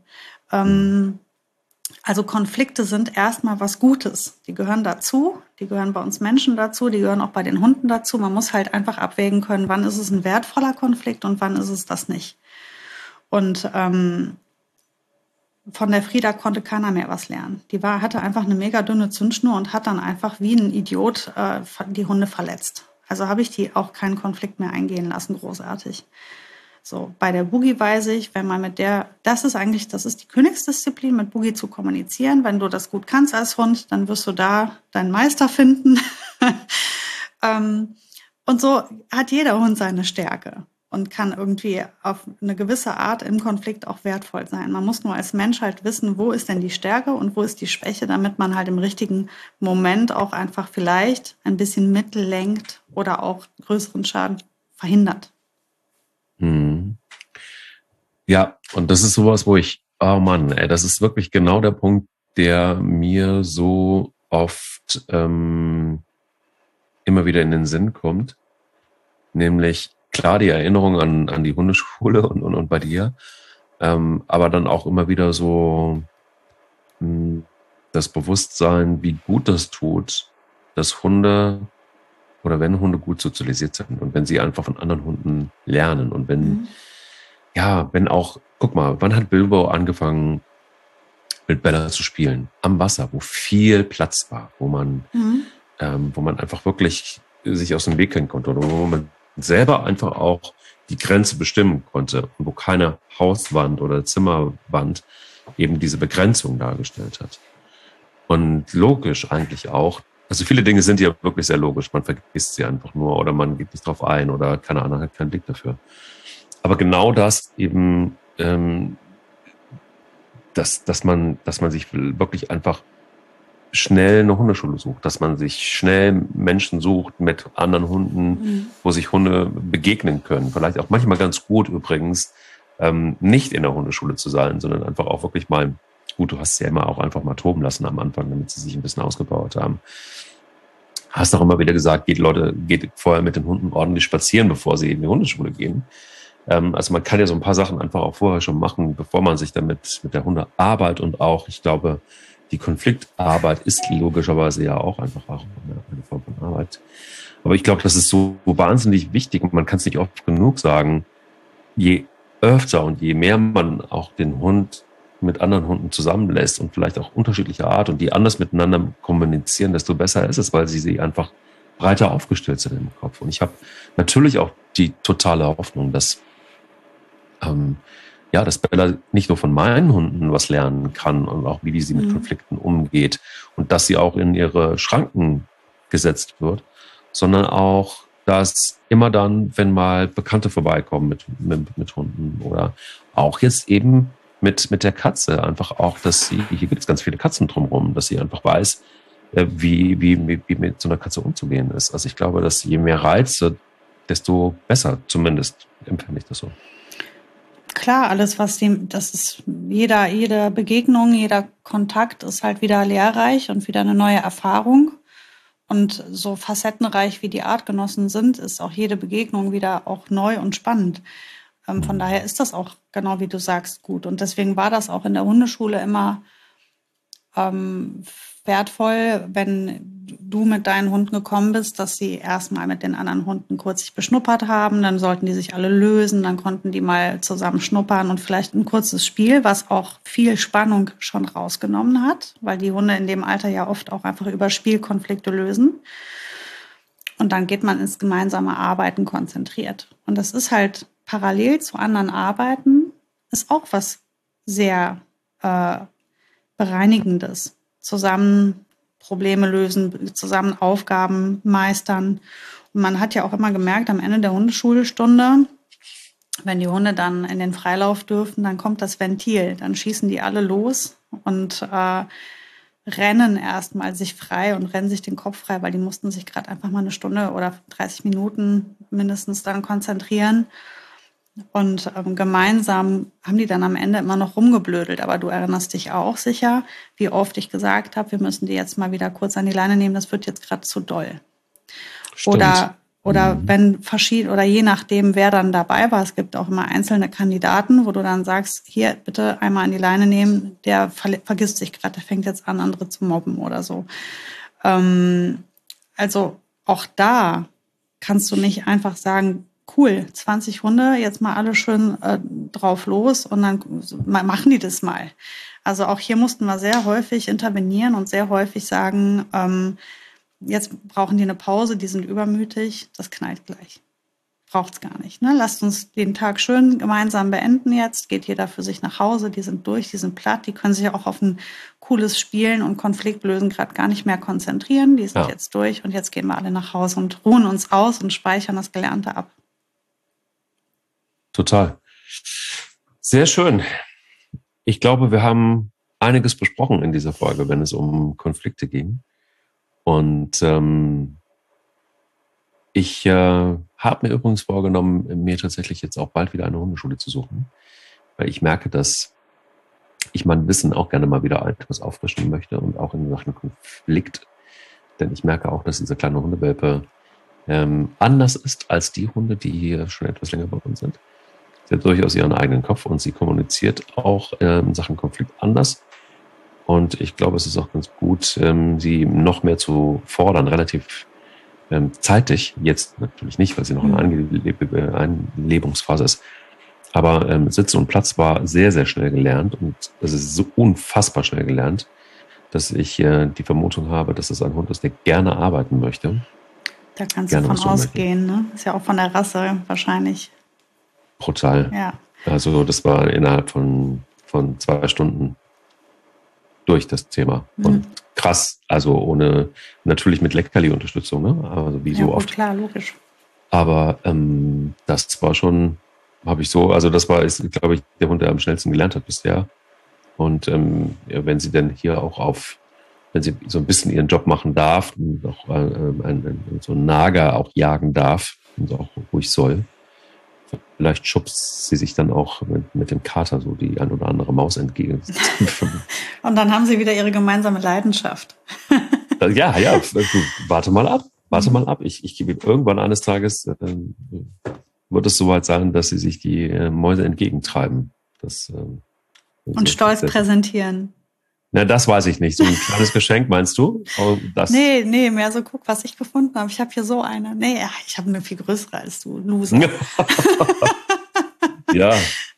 Also Konflikte sind erstmal was Gutes. Die gehören dazu, die gehören bei uns Menschen dazu, die gehören auch bei den Hunden dazu. Man muss halt einfach abwägen können, wann ist es ein wertvoller Konflikt und wann ist es das nicht. Und von der Frieda konnte keiner mehr was lernen. Die hatte einfach eine mega dünne Zündschnur und hat dann einfach wie ein Idiot die Hunde verletzt. Also habe ich die auch keinen Konflikt mehr eingehen lassen, großartig. So, bei der Boogie weiß ich, wenn man das ist die Königsdisziplin, mit Boogie zu kommunizieren. Wenn du das gut kannst als Hund, dann wirst du da deinen Meister finden. Und so hat jeder Hund seine Stärke und kann irgendwie auf eine gewisse Art im Konflikt auch wertvoll sein. Man muss nur als Mensch halt wissen, wo ist denn die Stärke und wo ist die Schwäche, damit man halt im richtigen Moment auch einfach vielleicht ein bisschen mitlenkt oder auch größeren Schaden verhindert. Ja, und das ist sowas, wo oh Mann, das ist wirklich genau der Punkt, der mir so oft immer wieder in den Sinn kommt. Nämlich, klar, die Erinnerung an die Hundeschule und bei dir, aber dann auch immer wieder so das Bewusstsein, wie gut das tut, dass Hunde oder wenn Hunde gut sozialisiert sind und wenn sie einfach von anderen Hunden lernen und wenn wenn auch, guck mal, wann hat Bilbo angefangen mit Bella zu spielen? Am Wasser, wo viel Platz war, wo man einfach wirklich sich aus dem Weg gehen konnte oder wo man selber einfach auch die Grenze bestimmen konnte und wo keine Hauswand oder Zimmerwand eben diese Begrenzung dargestellt hat. Und logisch eigentlich auch, also viele Dinge sind ja wirklich sehr logisch, man vergisst sie einfach nur oder man geht nicht drauf ein oder keine Ahnung, hat keinen Blick dafür. Aber genau das eben, dass man sich wirklich einfach schnell eine Hundeschule sucht, dass man sich schnell Menschen sucht mit anderen Hunden, wo sich Hunde begegnen können. Vielleicht auch manchmal ganz gut übrigens, nicht in der Hundeschule zu sein, sondern einfach auch wirklich mal, gut, du hast sie ja immer auch einfach mal toben lassen am Anfang, damit sie sich ein bisschen ausgebaut haben. Hast auch immer wieder gesagt, geht vorher mit den Hunden ordentlich spazieren, bevor sie in die Hundeschule gehen. Also man kann ja so ein paar Sachen einfach auch vorher schon machen, bevor man sich damit mit der Hundearbeit und auch, ich glaube, die Konfliktarbeit ist logischerweise ja auch einfach auch eine Form von Arbeit. Aber ich glaube, das ist so wahnsinnig wichtig und man kann es nicht oft genug sagen, je öfter und je mehr man auch den Hund mit anderen Hunden zusammenlässt und vielleicht auch unterschiedlicher Art und die anders miteinander kommunizieren, desto besser ist es, weil sie einfach breiter aufgestellt sind im Kopf. Und ich habe natürlich auch die totale Hoffnung, dass dass Bella nicht nur von meinen Hunden was lernen kann und auch wie sie mit Konflikten umgeht und dass sie auch in ihre Schranken gesetzt wird, sondern auch, dass immer dann, wenn mal Bekannte vorbeikommen mit Hunden oder auch jetzt eben mit der Katze, einfach auch, dass hier gibt es ganz viele Katzen drumherum, dass sie einfach weiß, wie mit so einer Katze umzugehen ist. Also ich glaube, dass je mehr Reize, desto besser, zumindest empfinde ich das so. Klar, alles, jede Begegnung, jeder Kontakt ist halt wieder lehrreich und wieder eine neue Erfahrung. Und so facettenreich wie die Artgenossen sind, ist auch jede Begegnung wieder auch neu und spannend. Von daher ist das auch, genau wie du sagst, gut. Und deswegen war das auch in der Hundeschule immer wertvoll, wenn du mit deinen Hunden gekommen bist, dass sie erstmal mit den anderen Hunden kurz sich beschnuppert haben, dann sollten die sich alle lösen, dann konnten die mal zusammen schnuppern und vielleicht ein kurzes Spiel, was auch viel Spannung schon rausgenommen hat, weil die Hunde in dem Alter ja oft auch einfach über Spielkonflikte lösen. Und dann geht man ins gemeinsame Arbeiten konzentriert. Und das ist halt parallel zu anderen Arbeiten, ist auch was sehr Bereinigendes. Zusammen Probleme lösen, zusammen Aufgaben meistern. Und man hat ja auch immer gemerkt, am Ende der Hundeschulstunde, wenn die Hunde dann in den Freilauf dürfen, dann kommt das Ventil. Dann schießen die alle los und rennen erstmal sich frei und rennen sich den Kopf frei, weil die mussten sich gerade einfach mal eine Stunde oder 30 Minuten mindestens dann konzentrieren. Und gemeinsam haben die dann am Ende immer noch rumgeblödelt. Aber du erinnerst dich auch sicher, wie oft ich gesagt habe, wir müssen die jetzt mal wieder kurz an die Leine nehmen, das wird jetzt gerade zu doll. Stimmt. Oder wenn verschieden, oder je nachdem, wer dann dabei war, es gibt auch immer einzelne Kandidaten, wo du dann sagst, hier bitte einmal an die Leine nehmen, der vergisst sich gerade, der fängt jetzt an, andere zu mobben oder so. Also auch da kannst du nicht einfach sagen, cool, 20 Hunde, jetzt mal alle schön drauf los und dann machen die das mal. Also auch hier mussten wir sehr häufig intervenieren und sehr häufig sagen, jetzt brauchen die eine Pause, die sind übermütig, das knallt gleich. Braucht's gar nicht. Ne? Lasst uns den Tag schön gemeinsam beenden jetzt, geht jeder für sich nach Hause, die sind durch, die sind platt, die können sich auch auf ein cooles Spielen und Konfliktlösen gerade gar nicht mehr konzentrieren, die sind jetzt durch und jetzt gehen wir alle nach Hause und ruhen uns aus und speichern das Gelernte ab. Total. Sehr schön. Ich glaube, wir haben einiges besprochen in dieser Folge, wenn es um Konflikte ging. Und ich habe mir übrigens vorgenommen, mir tatsächlich jetzt auch bald wieder eine Hundeschule zu suchen, weil ich merke, dass ich mein Wissen auch gerne mal wieder etwas auffrischen möchte und auch in Sachen Konflikt. Denn ich merke auch, dass dieser kleine Hundewelpe anders ist als die Hunde, die hier schon etwas länger bei uns sind. Sie hat durchaus ihren eigenen Kopf und sie kommuniziert auch in Sachen Konflikt anders. Und ich glaube, es ist auch ganz gut, sie noch mehr zu fordern, relativ zeitig. Jetzt natürlich nicht, weil sie noch in einer Einlebungsphase ist. Aber Sitzen und Platz war sehr, sehr schnell gelernt. Und es ist so unfassbar schnell gelernt, dass ich die Vermutung habe, dass es ein Hund ist, der gerne arbeiten möchte. Da kannst du von ausgehen, ne? Ist ja auch von der Rasse wahrscheinlich. Brutal. Ja. Also das war innerhalb von 2 Stunden durch das Thema. Und krass, also ohne, natürlich mit Leckerli-Unterstützung, ne? Also wie so oft. Klar, logisch. Aber das war schon, ist, glaube ich, der Hund, der am schnellsten gelernt hat bisher. Und wenn sie denn hier auch wenn sie so ein bisschen ihren Job machen darf und auch so einen Nager auch jagen darf und auch ruhig soll, vielleicht schubst sie sich dann auch mit dem Kater so die ein oder andere Maus entgegen. Und dann haben sie wieder ihre gemeinsame Leidenschaft. Ja, warte mal ab. Ich gebe irgendwann eines Tages wird es soweit sein, dass sie sich die Mäuse entgegentreiben. Und stolz präsentieren. Na, das weiß ich nicht. So ein kleines Geschenk, meinst du? Nee, mehr so, guck, was ich gefunden habe. Ich habe hier so eine. Nee, ich habe eine viel größere als du, Loser. Ja.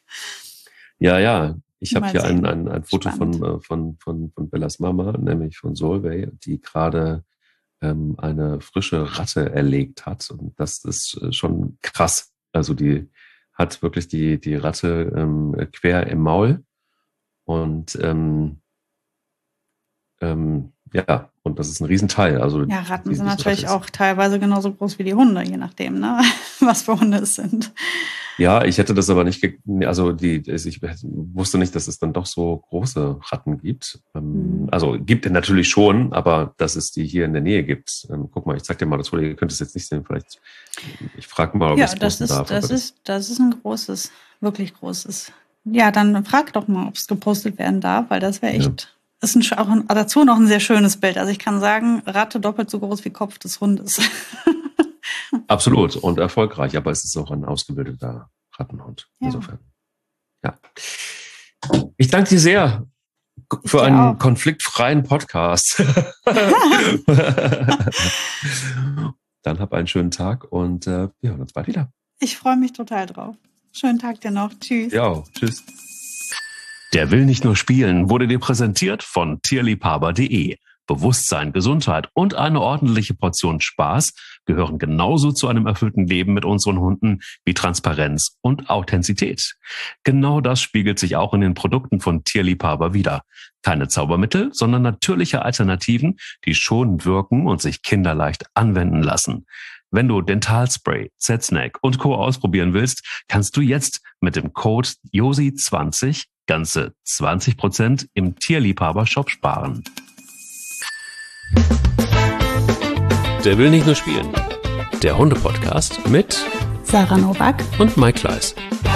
Ich habe hier ein Foto von Bellas Mama, nämlich von Solveig, die gerade eine frische Ratte erlegt hat. Und das ist schon krass. Also die hat wirklich die Ratte quer im Maul. Und und das ist ein Riesenteil. Also ja, Ratten sind natürlich auch teilweise genauso groß wie die Hunde, je nachdem, ne? Was für Hunde es sind. Ja, ich hätte das aber nicht, ich wusste nicht, dass es dann doch so große Ratten gibt. Also gibt es natürlich schon, aber dass es die hier in der Nähe gibt. Guck mal, ich zeig dir mal das Foto, ihr könnt es jetzt nicht sehen, vielleicht, ich frage mal, ob ich es posten darf. Das ist ein großes, wirklich großes. Ja, dann frag doch mal, ob es gepostet werden darf, weil das wäre echt... Das ist dazu noch ein sehr schönes Bild. Also ich kann sagen, Ratte doppelt so groß wie Kopf des Hundes. Absolut und erfolgreich, aber es ist auch ein ausgebildeter Rattenhund. Insofern. Ja. Ich danke dir sehr, für einen konfliktfreien Podcast. Dann hab einen schönen Tag und wir hören uns bald wieder. Ich freue mich total drauf. Schönen Tag dir noch. Tschüss. Ja, tschüss. Der will nicht nur spielen wurde dir präsentiert von tierliebhaber.de. Bewusstsein, Gesundheit und eine ordentliche Portion Spaß gehören genauso zu einem erfüllten Leben mit unseren Hunden wie Transparenz und Authentizität. Genau das spiegelt sich auch in den Produkten von Tierliebhaber wider. Keine Zaubermittel, sondern natürliche Alternativen, die schonend wirken und sich kinderleicht anwenden lassen. Wenn du Dentalspray, Z-Snack und Co. ausprobieren willst, kannst du jetzt mit dem Code JOSI20 ganze 20% im Tierliebhaber-Shop sparen. Der will nicht nur spielen. Der Hunde-Podcast mit Sarah Nowak und Mike Kleiss.